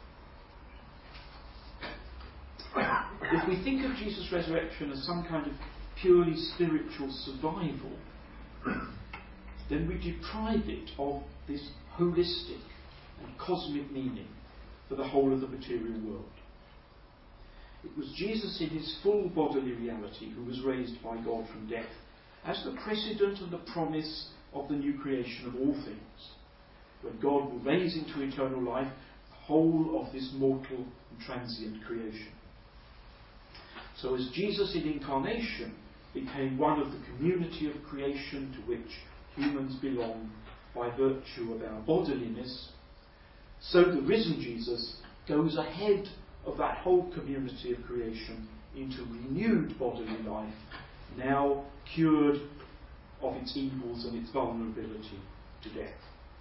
If we think of Jesus' resurrection as some kind of purely spiritual survival, then we deprive it of this holistic and cosmic meaning for the whole of the material world. It was Jesus in his full bodily reality who was raised by God from death as the precedent and the promise of the new creation of all things, when God will raise into eternal life the whole of this mortal and transient creation. So as Jesus in incarnation became one of the community of creation to which humans belong by virtue of our bodiliness, so the risen Jesus goes ahead of that whole community of creation into renewed bodily life, now cured of its evils and its vulnerability to death.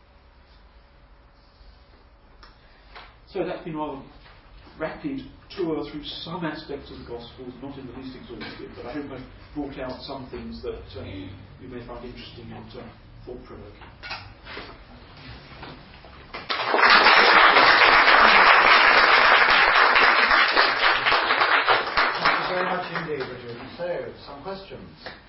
So that's been a rather rapid tour through some aspects of the Gospels, not in the least exhaustive, but I hope I've brought out some things that you may find interesting and thought-provoking. Thank you very much indeed, Richard. So, some questions?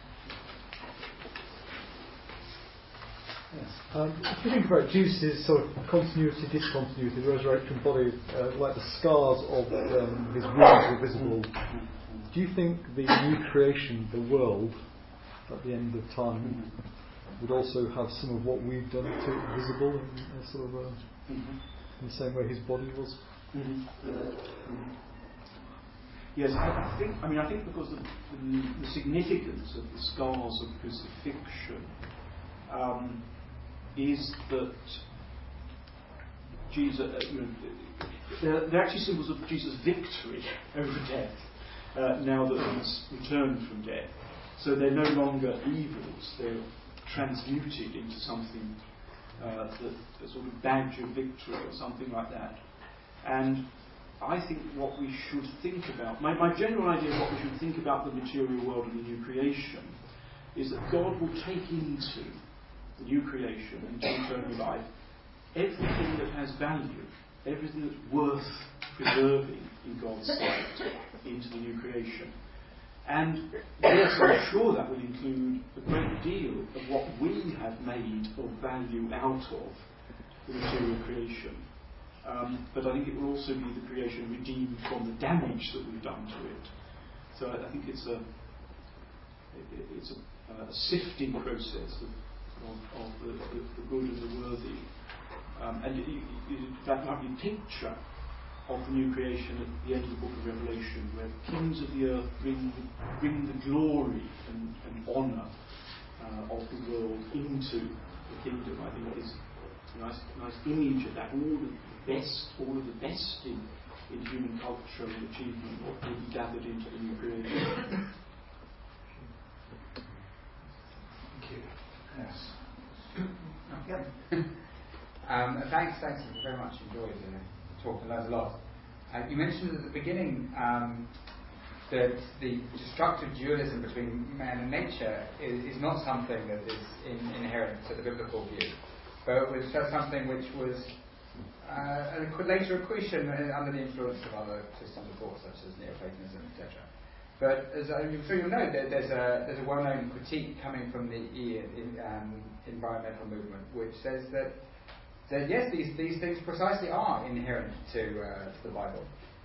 Yes. If you think about Jesus' sort of continuity, discontinuity, the resurrection body, like the scars of his wounds are visible, do you think the new creation, the world, at the end of time, would also have some of what we've done to it visible in a sort of in the same way his body was? Yes, I think because the significance of the scars of crucifixion is that Jesus, they're actually symbols of Jesus' victory over death. Now that he's returned from death, so they're no longer evils; they're transmuted into something a sort of badge of victory or something like that. And I think what we should think about, my general idea of what we should think about the material world and the new creation, is that God will take into the new creation, into eternal life, everything that has value, everything that's worth preserving in God's sight into the new creation. And yes, I'm sure that will include a great deal of what we have made of value out of the material creation. But I think it will also be the creation redeemed from the damage that we've done to it. So I think it's a sifting process of the good and the worthy. That lovely picture of the new creation at the end of the book of Revelation, where the kings of the earth bring the glory and honour of the world into the kingdom. I think is a nice image of that. All of the best in human culture and achievement will be gathered into the new creation. Thank you. Yes. Yep. Thanks very much. Enjoyed the talk and learned a lot. You mentioned at the beginning that the destructive dualism between man and nature is not something that is inherent to the biblical view, but was just something which was a later accretion under the influence of other systems of thought, such as Neoplatonism, etc. But as I'm sure you'll know, there's a well-known critique coming from the environmental movement, which says that yes, these things precisely are inherent to the Bible,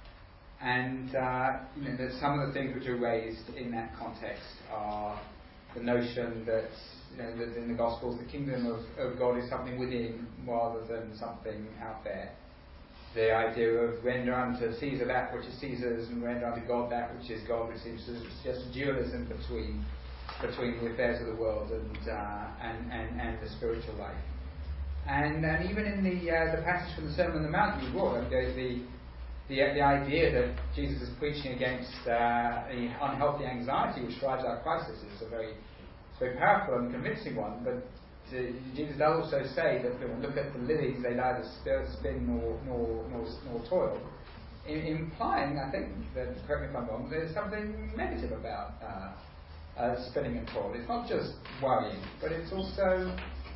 and that some of the things which are raised in that context are the notion that that in the Gospels the kingdom of God is something within rather than something out there. The idea of render unto Caesar that which is Caesar's and render unto God that which is God, which seems to suggest a dualism between the affairs of the world and the spiritual life. And even in the passage from the Sermon on the Mount you brought, the idea that Jesus is preaching against the unhealthy anxiety which drives our crisis is a very powerful and convincing one. But Jesus does also say that look at the lilies; they neither spin nor toil, implying, I think, that, correct me if I'm wrong, there's something negative about spinning and toil. It's not just worrying, but it's also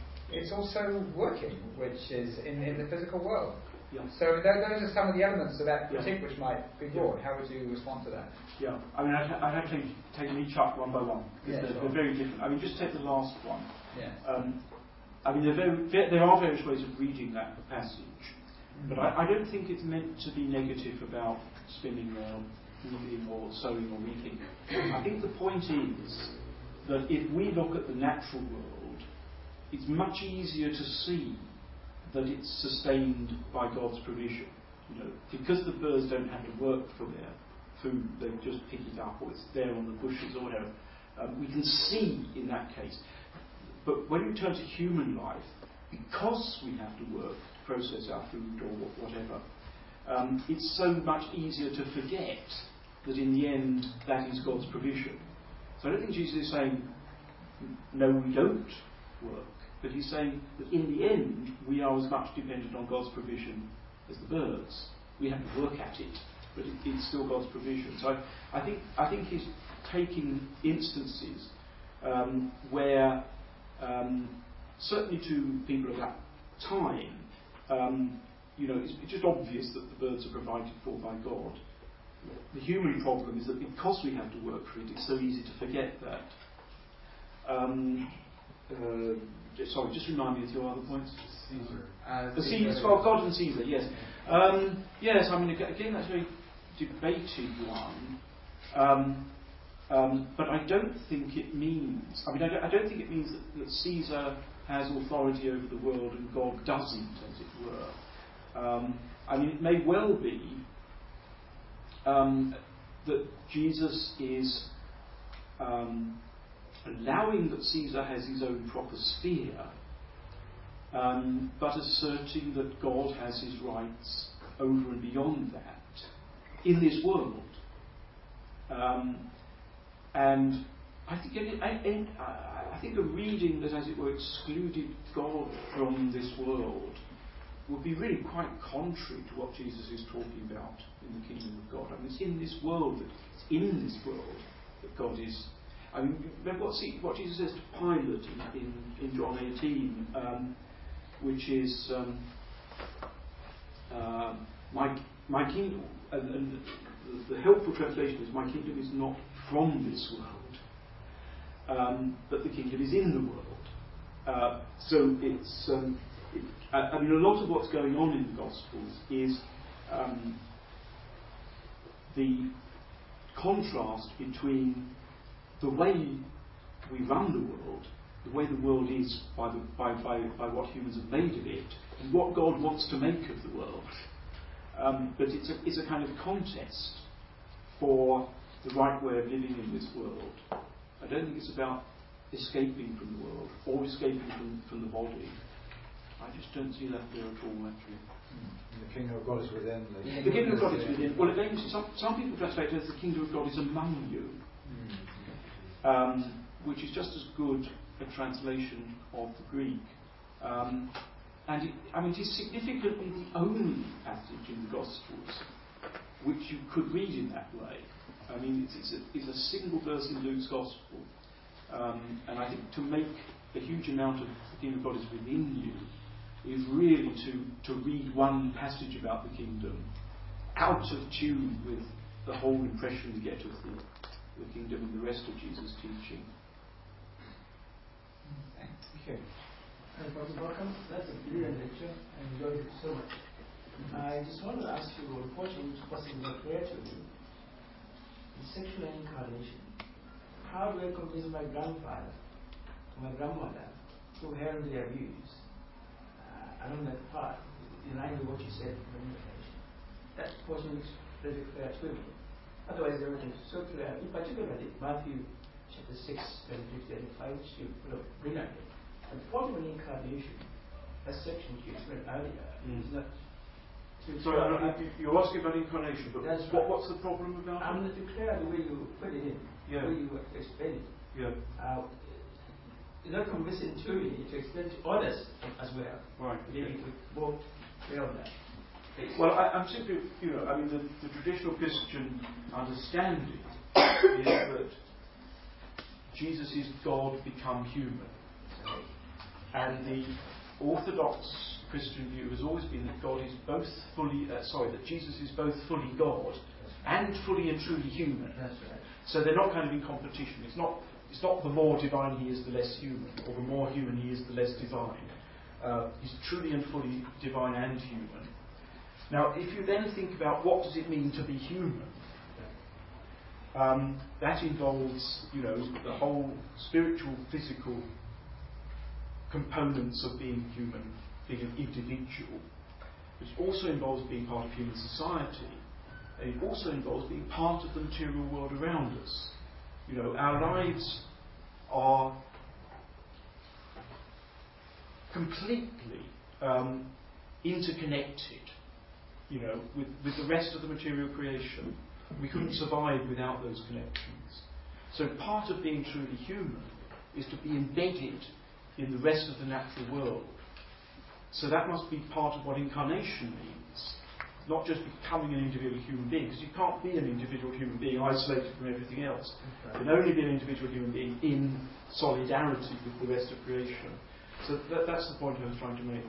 working, which is in the physical world. Yeah. So those are some of the elements of that critique which might be broad. How would you respond to that? Yeah, I mean, I'd have to take each up one by one, because they're very different. I mean, just take the last one. Yes. I mean, there are various ways of reading that passage, but I don't think it's meant to be negative about spinning or weaving or sowing or reaping. I think the point is that if we look at the natural world, it's much easier to see that it's sustained by God's provision. Because the birds don't have to work for their food, they just pick it up, or it's there on the bushes or whatever. We can see in that case. But when we turn to human life, because we have to work to process our food or whatever, it's so much easier to forget that in the end that is God's provision. So I don't think Jesus is saying, no, we don't work. But he's saying that in the end we are as much dependent on God's provision as the birds. We have to work at it, but it's still God's provision. So I think he's taking instances where certainly to people of that time, it's just obvious that the birds are provided for by God. The human problem is that because we have to work for it, it's so easy to forget that. Sorry, just remind me of your other points. Caesar. God and Caesar, yes. Yes, I mean, again, that's a very debated one. But I don't think it means... I don't think it means that Caesar has authority over the world and God doesn't, as it were. It may well be that Jesus is... allowing that Caesar has his own proper sphere, but asserting that God has his rights over and beyond that in this world. And I think a reading that, as it were, excluded God from this world would be really quite contrary to what Jesus is talking about in the kingdom of God. It's in this world that God is. Remember what Jesus says to Pilate in John 18, which is my kingdom, and the helpful translation is, my kingdom is not from this world, but the kingdom is in the world. So it's a lot of what's going on in the Gospels is the contrast between the way we run the world, the way the world is by what humans have made of it, and what God wants to make of the world. But it's a kind of contest for the right way of living in this world. I don't think it's about escaping from the world or escaping from the body. I just don't see that there at all, actually. The kingdom of God is within. The kingdom of God is within. Well, again, some people translate it as the kingdom of God is among you. Which is just as good a translation of the Greek. It is significantly the only passage in the Gospels which you could read in that way. It's a single verse in Luke's Gospel. And I think to make a huge amount of the kingdom of God is within you is really to read one passage about the kingdom out of tune with the whole impression we get of the kingdom and the rest of Jesus' teaching. Thank you. Dr. Borkham, that's a brilliant lecture. I enjoyed it so much. I just want to ask you a question which wasn't very clear to me. The sexual incarnation. How do I convince my grandfather, my grandmother, to heraldry abuse? Along that path, in line with what you said in the incarnation. That portion is very clear to me. Otherwise, everything is so clear. In particular, Matthew chapter 6, 26, 35, which you put up brilliantly. And the point of an incarnation, that section you explained earlier, is not. Sorry, you're asking about incarnation, but what's the problem about it? I'm not clear the way you put it in, the way you explain it. Yeah. It's not convincing to me to explain to others as well. Right. Maybe to both clear on that. Well, I'm simply, the traditional Christian understanding is that Jesus is God become human. And the Orthodox Christian view has always been that God is both that Jesus is both fully God and fully and truly human. That's right. So they're not kind of in competition. It's not the more divine he is, the less human, or the more human he is, the less divine. He's truly and fully divine and human. Now, if you then think about what does it mean to be human, that involves, the whole spiritual, physical components of being human, being an individual. It also involves being part of human society. And it also involves being part of the material world around us. Our lives are completely interconnected, with the rest of the material creation. We couldn't survive without those connections. So part of being truly human is to be embedded in the rest of the natural world. So that must be part of what incarnation means. Not just becoming an individual human being, because you can't be an individual human being isolated from everything else. You can only be an individual human being in solidarity with the rest of creation. So that's the point I was trying to make.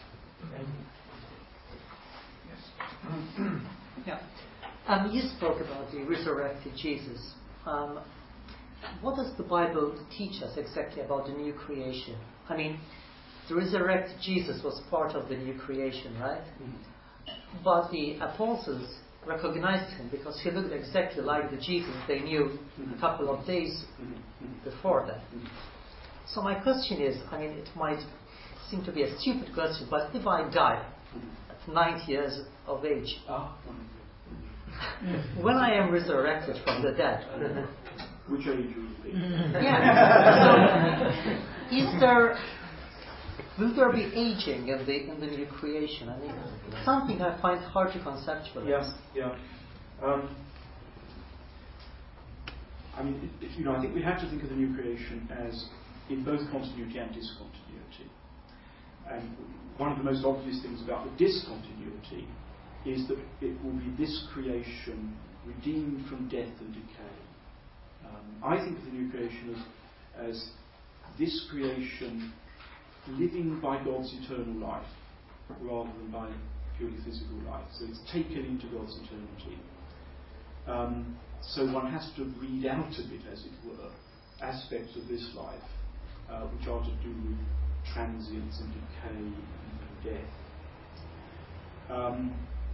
Yeah. You spoke about the resurrected Jesus. What does the Bible teach us exactly about the new creation? I mean, the resurrected Jesus was part of the new creation, right? But the apostles recognized him because he looked exactly like the Jesus they knew a couple of days before that. So my question is, it might seem to be a stupid question, but if I die at 90 years of age, when I am resurrected from the dead, which age will it be? Yeah. So, will there be aging in the new creation? Something I find hard to conceptualize. Yeah. I think we have to think of the new creation as in both continuity and discontinuity. And one of the most obvious things about the discontinuity is that it will be this creation redeemed from death and decay. I think of the new creation as this creation living by God's eternal life rather than by purely physical life. So it's taken into God's eternity. So one has to read out of it, as it were, aspects of this life which are to do with transience and decay and death.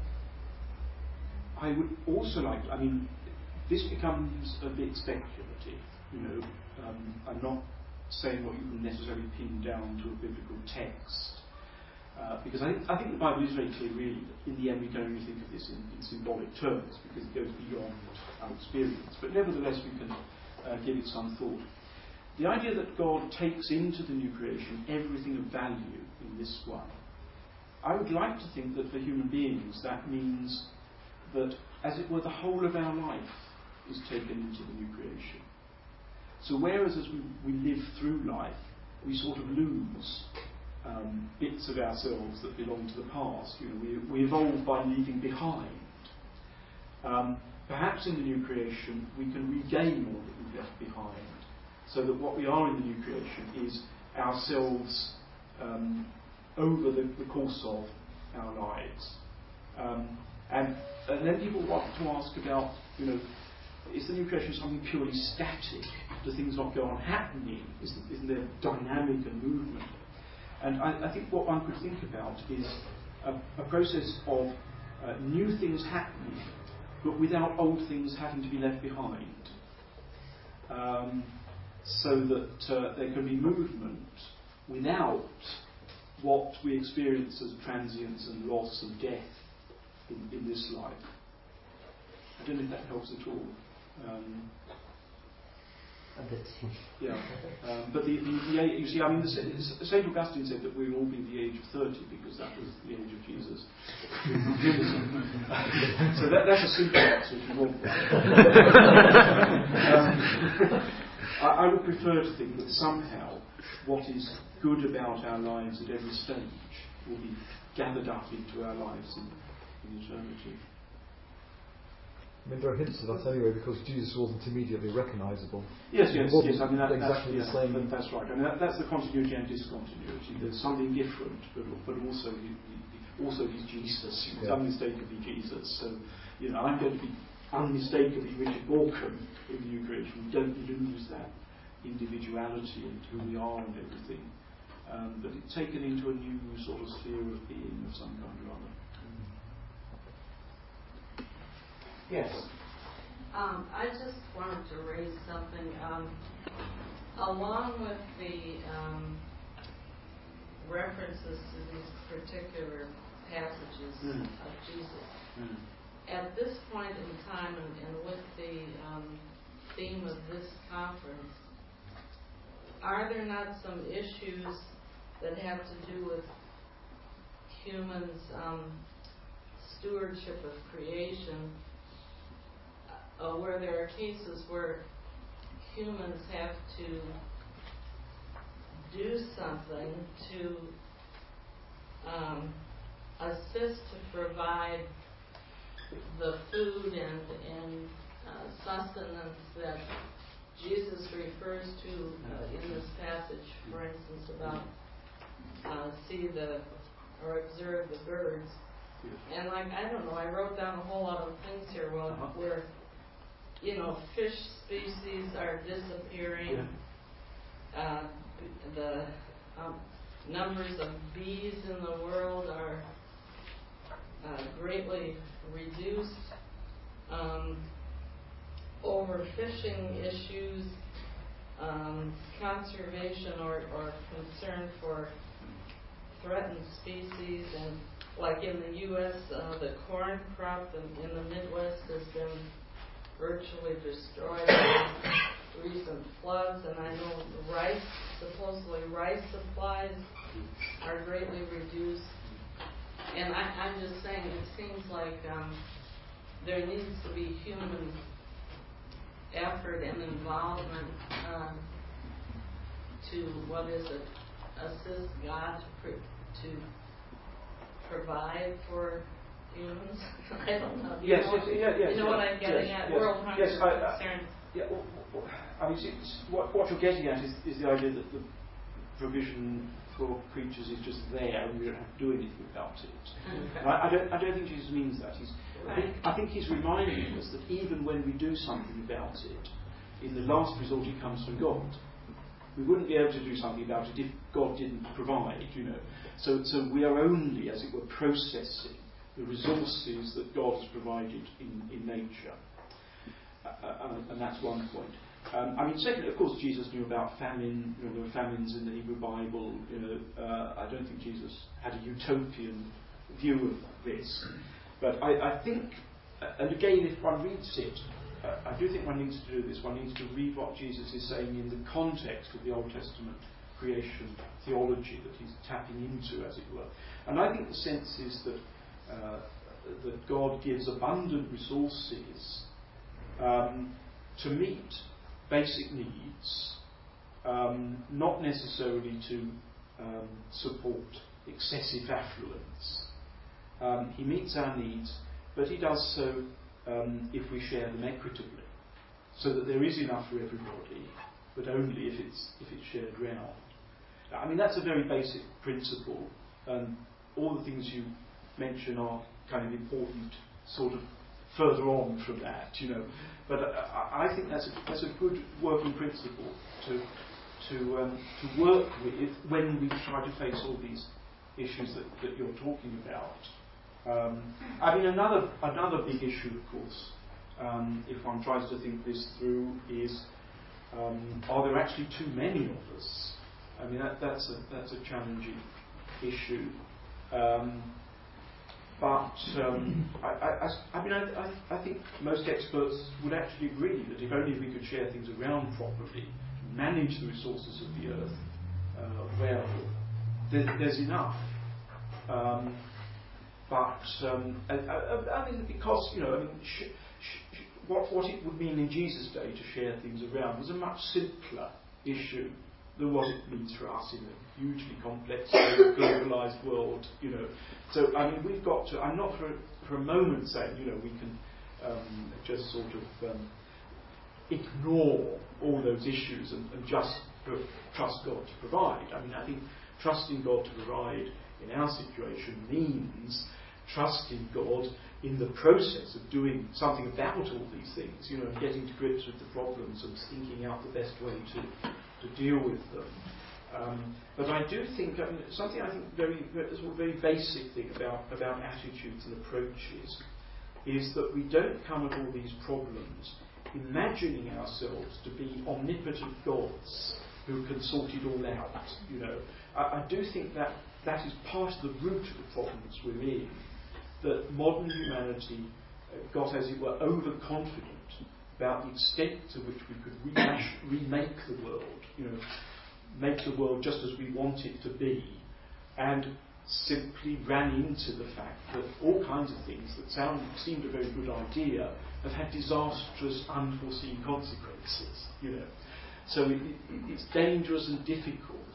I would also like, this becomes a bit speculative, I'm not saying what you can necessarily pin down to a biblical text, because I think the Bible is very clear, really, that in the end we can only think of this in symbolic terms, because it goes beyond our experience. But nevertheless, we can give it some thought. The idea that God takes into the new creation everything of value in this one, I would like to think that for human beings that means that, as it were, the whole of our life is taken into the new creation. So whereas as we live through life, we sort of lose bits of ourselves that belong to the past. We evolve by leaving behind. Perhaps in the new creation we can regain all that we've left behind, so that what we are in the new creation is ourselves over the course of our lives. And then people want to ask about, is the new creation something purely static? Do things not go on happening? Isn't there dynamic and movement? And I think what one could think about is a process of new things happening, but without old things having to be left behind. So that there can be movement without what we experience as transience and loss and death in this life. I don't know if that helps at all. A bit. Yeah, but the you see, I mean, St. Augustine said that we will all be the age of 30 because that was the age of Jesus. So that's a simple answer if you want one. I would prefer to think that somehow what is good about our lives at every stage will be gathered up into our lives in eternity. I mean, there are hints of that anyway, because Jesus wasn't immediately recognisable. Yes. I mean, exactly the same. That's right. I mean, that's the continuity and discontinuity. There's something different, but also he's Jesus. He's unmistakably Jesus. So, I'm going to be unmistakably Richard Borkham in the new creation. We don't lose that individuality and who we are and everything, but it's taken into a new sort of sphere of being of some kind or other. Yes. I just wanted to raise something. Along with the references to these particular passages of Jesus, at this point in time and with the theme of this conference, are there not some issues that have to do with humans' stewardship of creation, where there are cases where humans have to do something to assist to provide the food and sustenance that Jesus refers to in this passage, for instance, about observe the birds. And I wrote down a whole lot of things here where fish species are disappearing. The numbers of bees in the world are greatly reduced. Overfishing issues, conservation or concern for threatened species, and like in the U.S., the corn crop in the Midwest has been virtually destroyed by recent floods, and I know supposedly rice supplies are greatly reduced. And I'm just saying, it seems like there needs to be human effort and involvement to assist God to provide for humans. I don't know. Yes. You know what I'm getting at? World hunger concerns. Yeah. I mean, what you're getting at is the idea that the provision for creatures is just there and we don't have to do anything about it. I don't think Jesus means that. I think he's reminding us that even when we do something about it, in the last resort it comes from God. We wouldn't be able to do something about it if God didn't provide, So we are only, as it were, processing the resources that God has provided in nature. And that's one point. Second, of course, Jesus knew about famine. There were famines in the Hebrew Bible. I don't think Jesus had a utopian view of this. But I think, and again, if one reads it, I do think one needs to do this. One needs to read what Jesus is saying in the context of the Old Testament creation theology that he's tapping into, as it were. And I think the sense is that God gives abundant resources to meet basic needs, not necessarily to support excessive affluence. He meets our needs, but he does so if we share them equitably, so that there is enough for everybody, but only if it's shared round. That's a very basic principle, and all the things you mention are kind of important sort of further on from that, But I think that's a good working principle to work with when we try to face all these issues that you're talking about. Another big issue, of course, if one tries to think this through, is are there actually too many of us? I mean, that's a challenging issue. But I think most experts would actually agree that if only we could share things around properly, manage the resources of the earth well, there's enough. Because what it would mean in Jesus' day to share things around was a much simpler issue than what it means for us in a hugely complex, globalised world. So we've got to. I'm not for a moment saying we can just sort of ignore all those issues and just trust God to provide. I think trusting God to provide in our situation means trusting God in the process of doing something about all these things, getting to grips with the problems and thinking out the best way to deal with them. But I do think something I think very basic thing about attitudes and approaches is that we don't come at all these problems imagining ourselves to be omnipotent gods who can sort it all out. I do think that is part of the root of the problems we're in, that modern humanity got, as it were, overconfident about the extent to which we could remake the world, make the world just as we want it to be, and simply ran into the fact that all kinds of things that seemed a very good idea have had disastrous, unforeseen consequences. So it's dangerous and difficult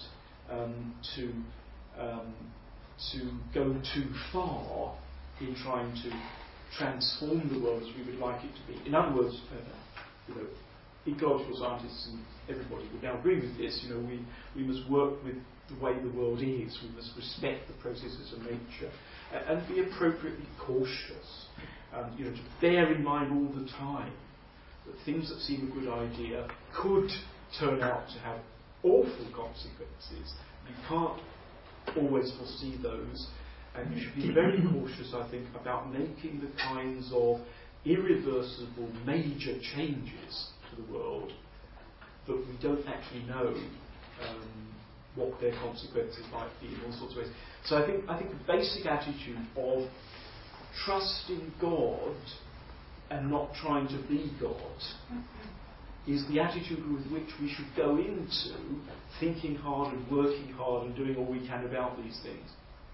to go too far in trying to transform the world as we would like it to be. In other words, ecological scientists and everybody would now agree with this. We must work with the way the world is. We must respect the processes of nature and be appropriately cautious. To bear in mind all the time that things that seem a good idea could turn out to have awful consequences. You can't always foresee those, and you should be very cautious, I think, about making the kinds of irreversible major changes to the world that we don't actually know what their consequences might be in all sorts of ways. So I think the basic attitude of trusting God and not trying to be God is the attitude with which we should go into thinking hard and working hard and doing all we can about these things.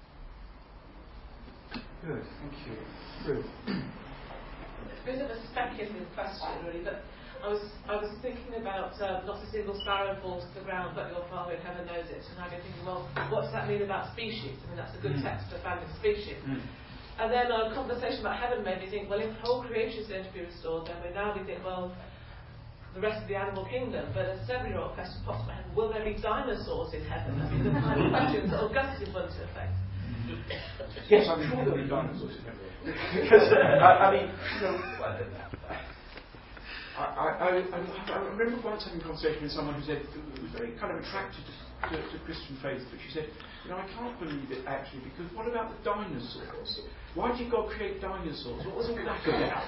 Good, thank you. Ruth. It's a bit of a speculative question, really, but I was thinking about not a single sparrow falls to the ground, but your Father in heaven knows it. And I've been thinking, well, what does that mean about species? That's a good text for family species. And then a conversation about heaven made me think, well, if the whole creation is going to be restored, then we think, well, the rest of the animal kingdom. But a 7-year-old question pops in my head: will there be dinosaurs in heaven? The kind of questions that Augustine wanted to affect. Yes, I'm sure there'll be dinosaurs in heaven. Because I remember once having a conversation with someone who was very kind of attracted to Christian faith, but she said, I can't believe it actually, because what about the dinosaurs? Why did God create dinosaurs? What was all that about?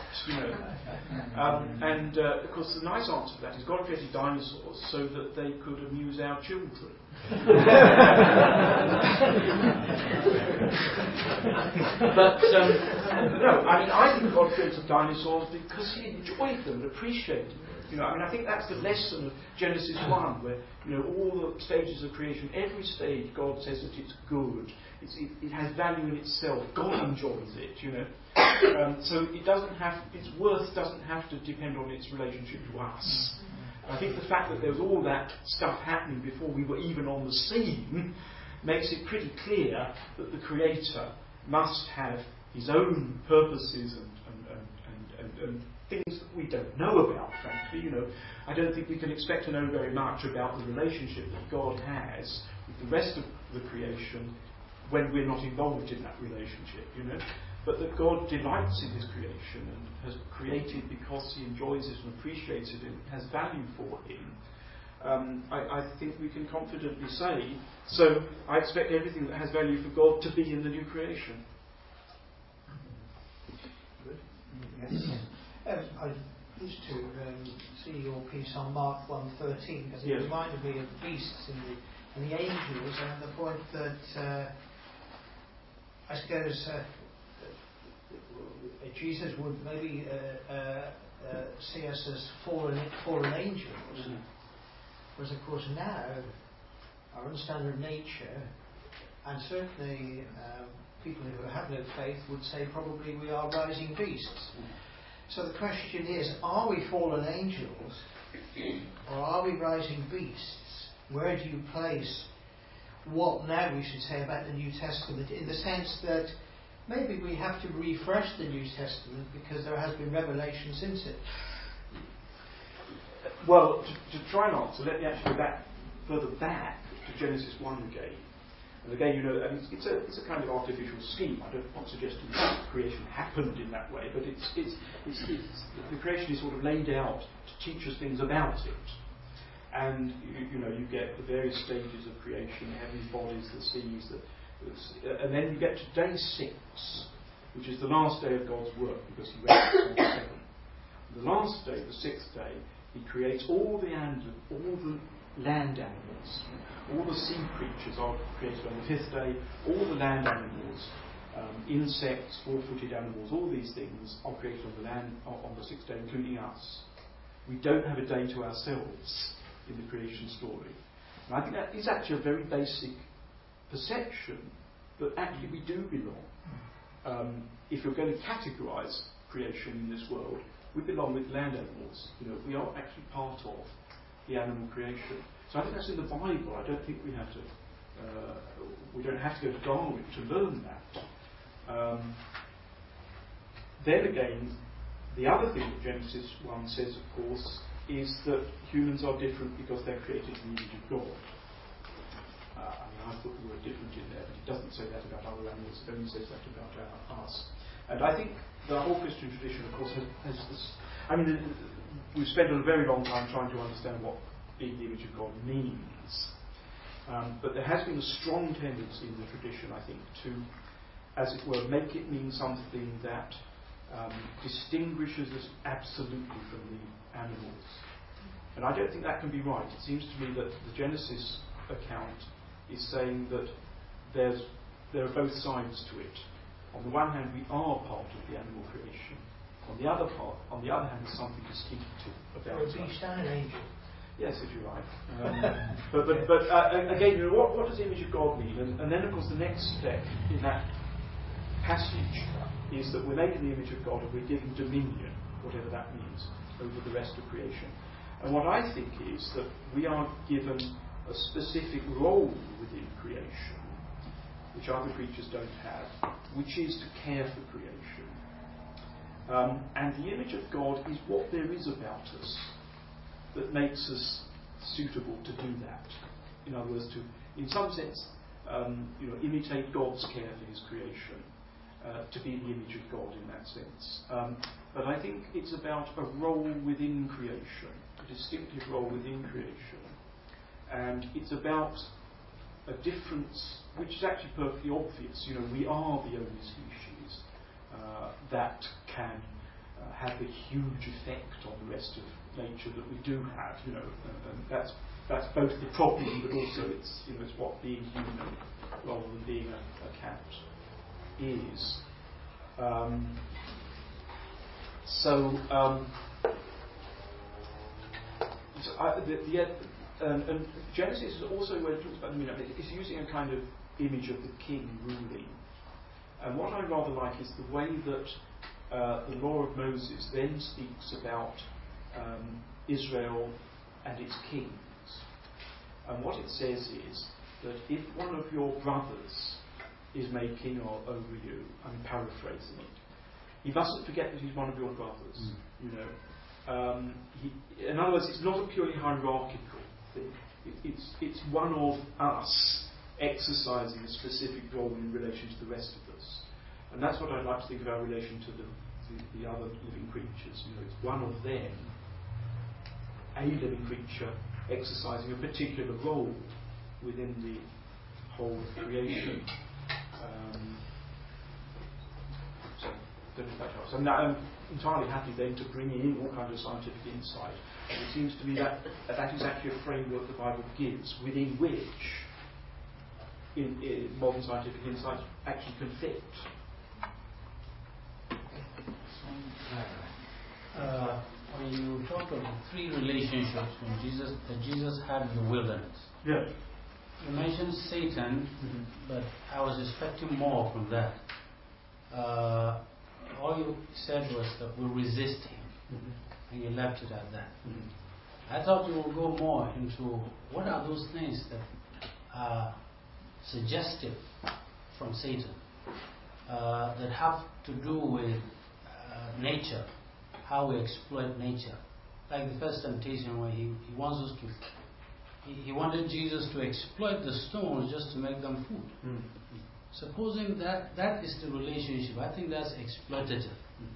And of course the nice answer to that is God created dinosaurs so that they could amuse our children. But no, I think God created dinosaurs because He enjoyed them and appreciated them. I think that's the lesson of Genesis 1, where all the stages of creation, every stage God says that it's good, it has value in itself. God enjoys it. So its worth doesn't have to depend on its relationship to us. I think the fact that there was all that stuff happening before we were even on the scene makes it pretty clear that the Creator must have His own purposes and things that we don't know about, frankly. I don't think we can expect to know very much about the relationship that God has with the rest of the creation when we're not involved in that relationship. but that God delights in his creation and has created because he enjoys it and appreciates it and has value for him, I think we can confidently say, so I expect everything that has value for God to be in the new creation. Good. Yes. I used to see your piece on Mark 1:13 because it reminded me of the beasts and the angels, and the point that I suppose Jesus would maybe see us as fallen angels. Mm-hmm. Whereas, of course, now our understanding of nature, and certainly people who have no faith would say probably we are rising beasts. So the question is, are we fallen angels or are we rising beasts? Where do you place what now we should say about the New Testament, in the sense that maybe we have to refresh the New Testament because there has been revelation since it? Well, to try and answer, let me actually go further back to Genesis 1 again. And again, it's a kind of artificial scheme. I'm not suggesting that creation happened in that way, but the creation is sort of laid out to teach us things about it. And you get the various stages of creation, the heavenly bodies, the seas, and then you get to day 6, which is the last day of God's work, because he rested on the 7th. The last day, the 6th day, he creates all the land animals, all the sea creatures are created on the 5th day, all the land animals, insects, 4-footed animals, all these things are created on the land on the 6th day, including us. We don't have a day to ourselves in the creation story. And I think that is actually a very basic perception that actually we do belong. If you're going to categorise creation in this world, we belong with land animals. We are actually part of the animal creation. So I think that's in the Bible. I don't think we have to. We don't have to go to Darwin to learn that. Then again, the other thing that Genesis 1 says, of course, is that humans are different because they're created in the image of God. I put the word different in there, but it doesn't say that about other animals. It only says that about us. And I think the whole Christian tradition, of course, has this. We've spent a very long time trying to understand what being the image of God means. But there has been a strong tendency in the tradition, I think, to, as it were, make it mean something that distinguishes us absolutely from the animals. And I don't think that can be right. It seems to me that the Genesis account is saying that there are both sides to it. On the one hand, we are part of the animal creation. On the other hand, there's something distinctive about us. Beast and an angel. Yes, if you like. But again, what does the image of God mean? And then, of course, the next step in that passage is that we're made in the image of God and we're given dominion, whatever that means, over the rest of creation. And what I think is that we are given a specific role within creation, which other creatures don't have, which is to care for creation. And the image of God is what there is about us that makes us suitable to do that. In other words, to, in some sense, imitate God's care for his creation, to be the image of God in that sense. But I think it's about a role within creation, a distinctive role within creation. And it's about a difference, which is actually perfectly obvious. We are the only species that can have the huge effect on the rest of nature that we do have. And that's both the problem, but also it's what being human rather than being a cat is. And Genesis is also where it talks about, it's using a kind of image of the king ruling. And what I rather like is the way that the law of Moses then speaks about Israel and its kings. And what it says is that if one of your brothers is made king over you, I'm paraphrasing it, you mustn't forget that he's one of your brothers. In other words, it's not a purely hierarchical thing. It's one of us exercising a specific role in relation to the rest of us. And that's what I'd like to think of our relation to the other living creatures. It's one of them, a living creature, exercising a particular role within the whole of creation. So, I don't know if that helps. I'm entirely happy then to bring in all kinds of scientific insight. It seems to me that is actually a framework the Bible gives within which in modern scientific insight actually can fit. When you talk of the three relationships when Jesus had in the wilderness, Yeah. you mentioned Satan, but I was expecting more from that. All you said was that we resist him, and you left it at that. I thought you would go more into what are those things that are suggestive from Satan that have to do with nature, how we exploit nature. Like the first temptation where he wants us to, he wanted Jesus to exploit the stones just to make them food. Supposing that is the relationship, I think that's exploitative.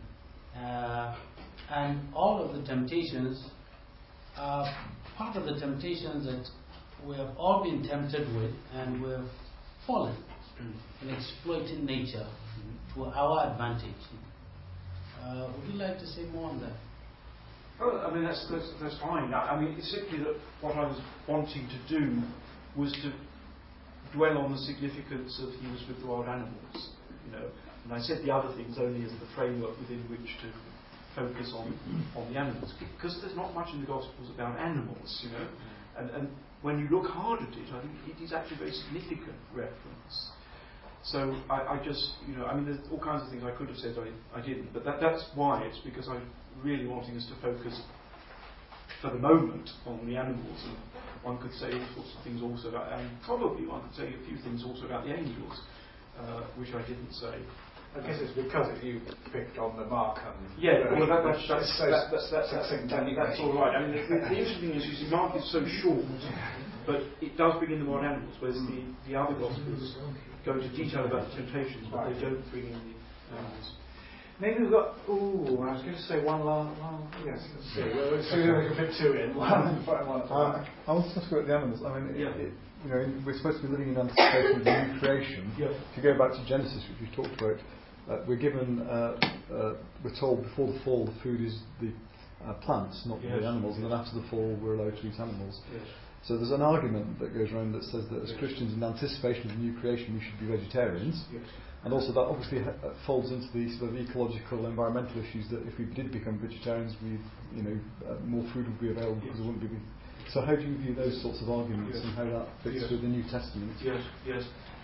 And all of the temptations are part of the temptations that we have all been tempted with, and we have fallen in exploiting nature to our advantage. Would you like to say more on that? Well, I mean, that's fine. I mean, it's simply that what I was wanting to do was to dwell on the significance of he was with the wild animals, and I said the other things only as the framework within which to focus on the animals, because there's not much in the Gospels about animals, and when you look hard at it, I think it is actually a very significant reference. So I just, I mean, there's all kinds of things I could have said I didn't, but that's why. It's because I'm really wanting us to focus for the moment on the animals, and one could say all sorts of things also about, and probably one could say a few things also about the angels, which I didn't say. I guess it's because if you picked on the Mark and well, that's all right. I mean, the interesting thing is, you see, Mark is so short, but it does bring in the wild animals, whereas the other Gospels go into detail about the temptations, but they don't bring in the animals. Maybe we've got. I was going to say one last. Yes, let's see. We're a bit too in. I want to talk about the animals. I mean, we're supposed to be living in anticipation of the new creation. Yeah. If you go back to Genesis, which we talked about, we're given, we're told before the fall the food is the plants, not the animals, and then after the fall we're allowed to eat animals. Yes. So there's an argument that goes around that says that as Christians, in anticipation of the new creation, we should be vegetarians. Yes. And also that obviously folds into the sort of ecological, environmental issues that if we did become vegetarians, more food would be available because there wouldn't be. So how do you view those sorts of arguments and how that fits with the New Testament? Yes.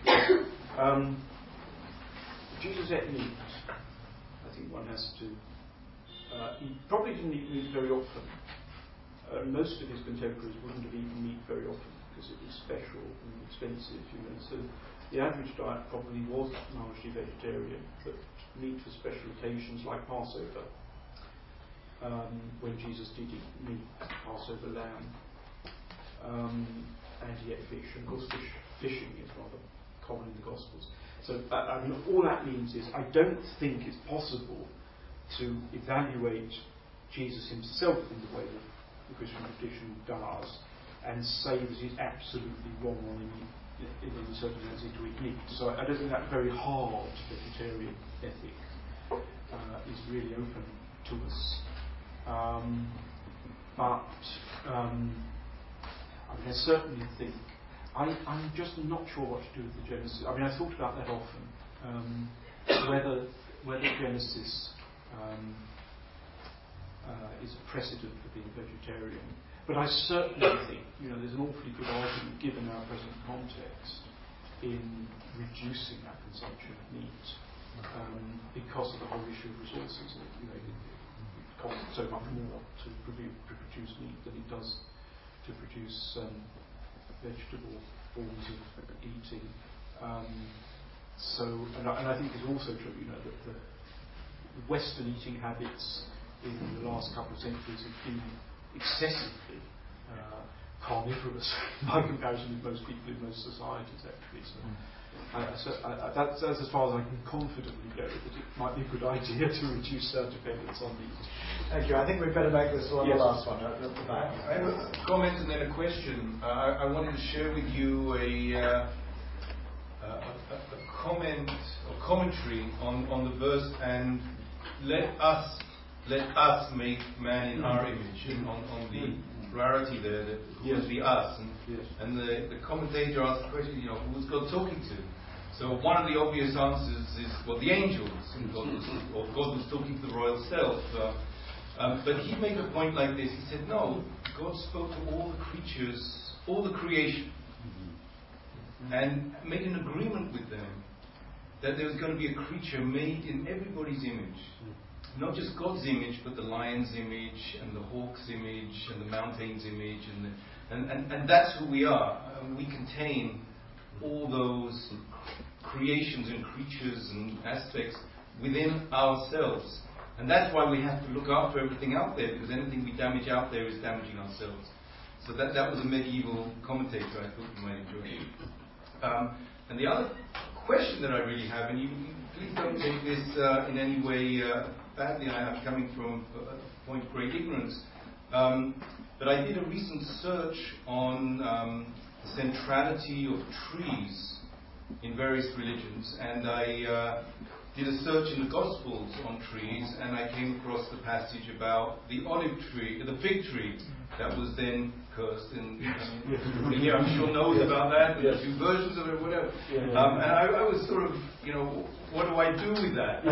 Jesus ate meat. I think one has to. He probably didn't eat meat very often. Most of his contemporaries wouldn't have eaten meat very often because it was special and expensive, So the average diet probably was largely vegetarian, but meat for special occasions like Passover, when Jesus did eat meat, Passover lamb, and he ate fish. And of course, fishing is rather common in the Gospels. So all that means is I don't think it's possible to evaluate Jesus himself in the way that the Christian tradition does and say that he's absolutely wrong on in any circumstances to eat meat. So I don't think that very hard vegetarian ethic is really open to us. But I certainly think I'm just not sure what to do with the Genesis. I mean, I thought about that often, whether Genesis is a precedent for being vegetarian. But I certainly think, there's an awfully good argument, given our present context, in reducing that consumption of meat because of the whole issue of resources. It costs so much more to produce meat than it does to produce vegetable forms of eating. And I think it's also true, that the Western eating habits in the last couple of centuries have been excessively carnivorous by comparison with most people in most societies, actually. So That's as far as I can confidently go, that it might be a good idea to reduce our dependence on these. Thank you. I think we'd better make this one the last one at the back. I have a comment and then a question. I wanted to share with you a comment or commentary on the verse, and let us make man in our image, and on the plurality there, who's the us, and the commentator asked the question, who's God talking to? So one of the obvious answers is, well, the angels, and God was talking to the royal self. But he made a point like this. He said, no, God spoke to all the creatures, all the creation, and made an agreement with them that there was going to be a creature made in everybody's image. Not just God's image, but the lion's image, and the hawk's image, and the mountain's image, and that's who we are. We contain all those creations and creatures and aspects within ourselves. And that's why we have to look after everything out there, because anything we damage out there is damaging ourselves. So that was a medieval commentator I thought you might enjoy. And the other question that I really have, and you please don't take this in any way badly, I'm coming from a point of great ignorance, but I did a recent search on the centrality of trees in various religions, and I did a search in the Gospels on trees, and I came across the passage about the olive tree, the fig tree, that was then cursed. And here I'm sure knows about that. There are two versions of it, whatever. And I was sort of, what do I do with that?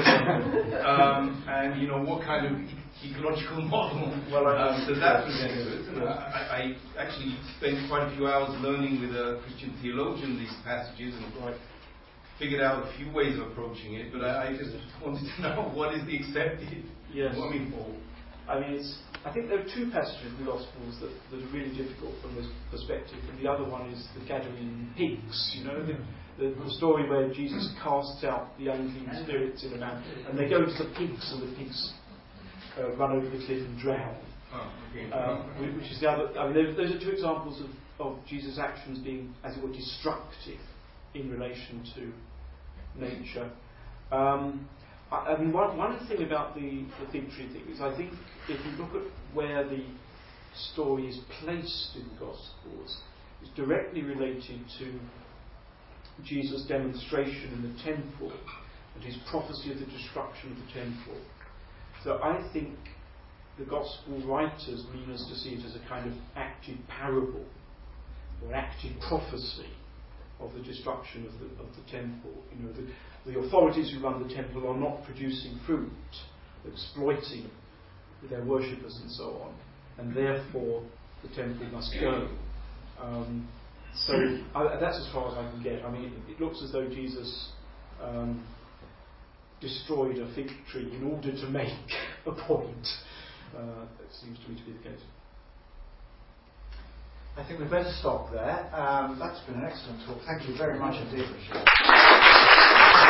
And what kind of ecological model does that present to us? And I actually spent quite a few hours learning with a Christian theologian these passages, and figured out a few ways of approaching it, but I just wanted to know what is the accepted. Yes. What I mean, I think there are two passages in the Gospels that are really difficult from this perspective, and the other one is the Gadarene pigs. The story where Jesus casts out the unclean spirits in a man, and they go to the pigs, and the pigs run over the cliff and drown. Which is the other. Those are two examples of Jesus' actions being, as it were, destructive in relation to nature. One thing about the fig tree thing is, I think if you look at where the story is placed in the Gospels, it's directly related to Jesus' demonstration in the temple and his prophecy of the destruction of the temple. So I think the Gospel writers mean us to see it as a kind of active parable or active prophecy of the destruction of the temple. The authorities who run the temple are not producing fruit, exploiting their worshippers and so on, and therefore the temple must go. That's as far as I can get. It looks as though Jesus destroyed a fig tree in order to make a point. That seems to me to be the case. I think we'd better stop there. That's been an excellent talk. Thank you very much indeed, Richard.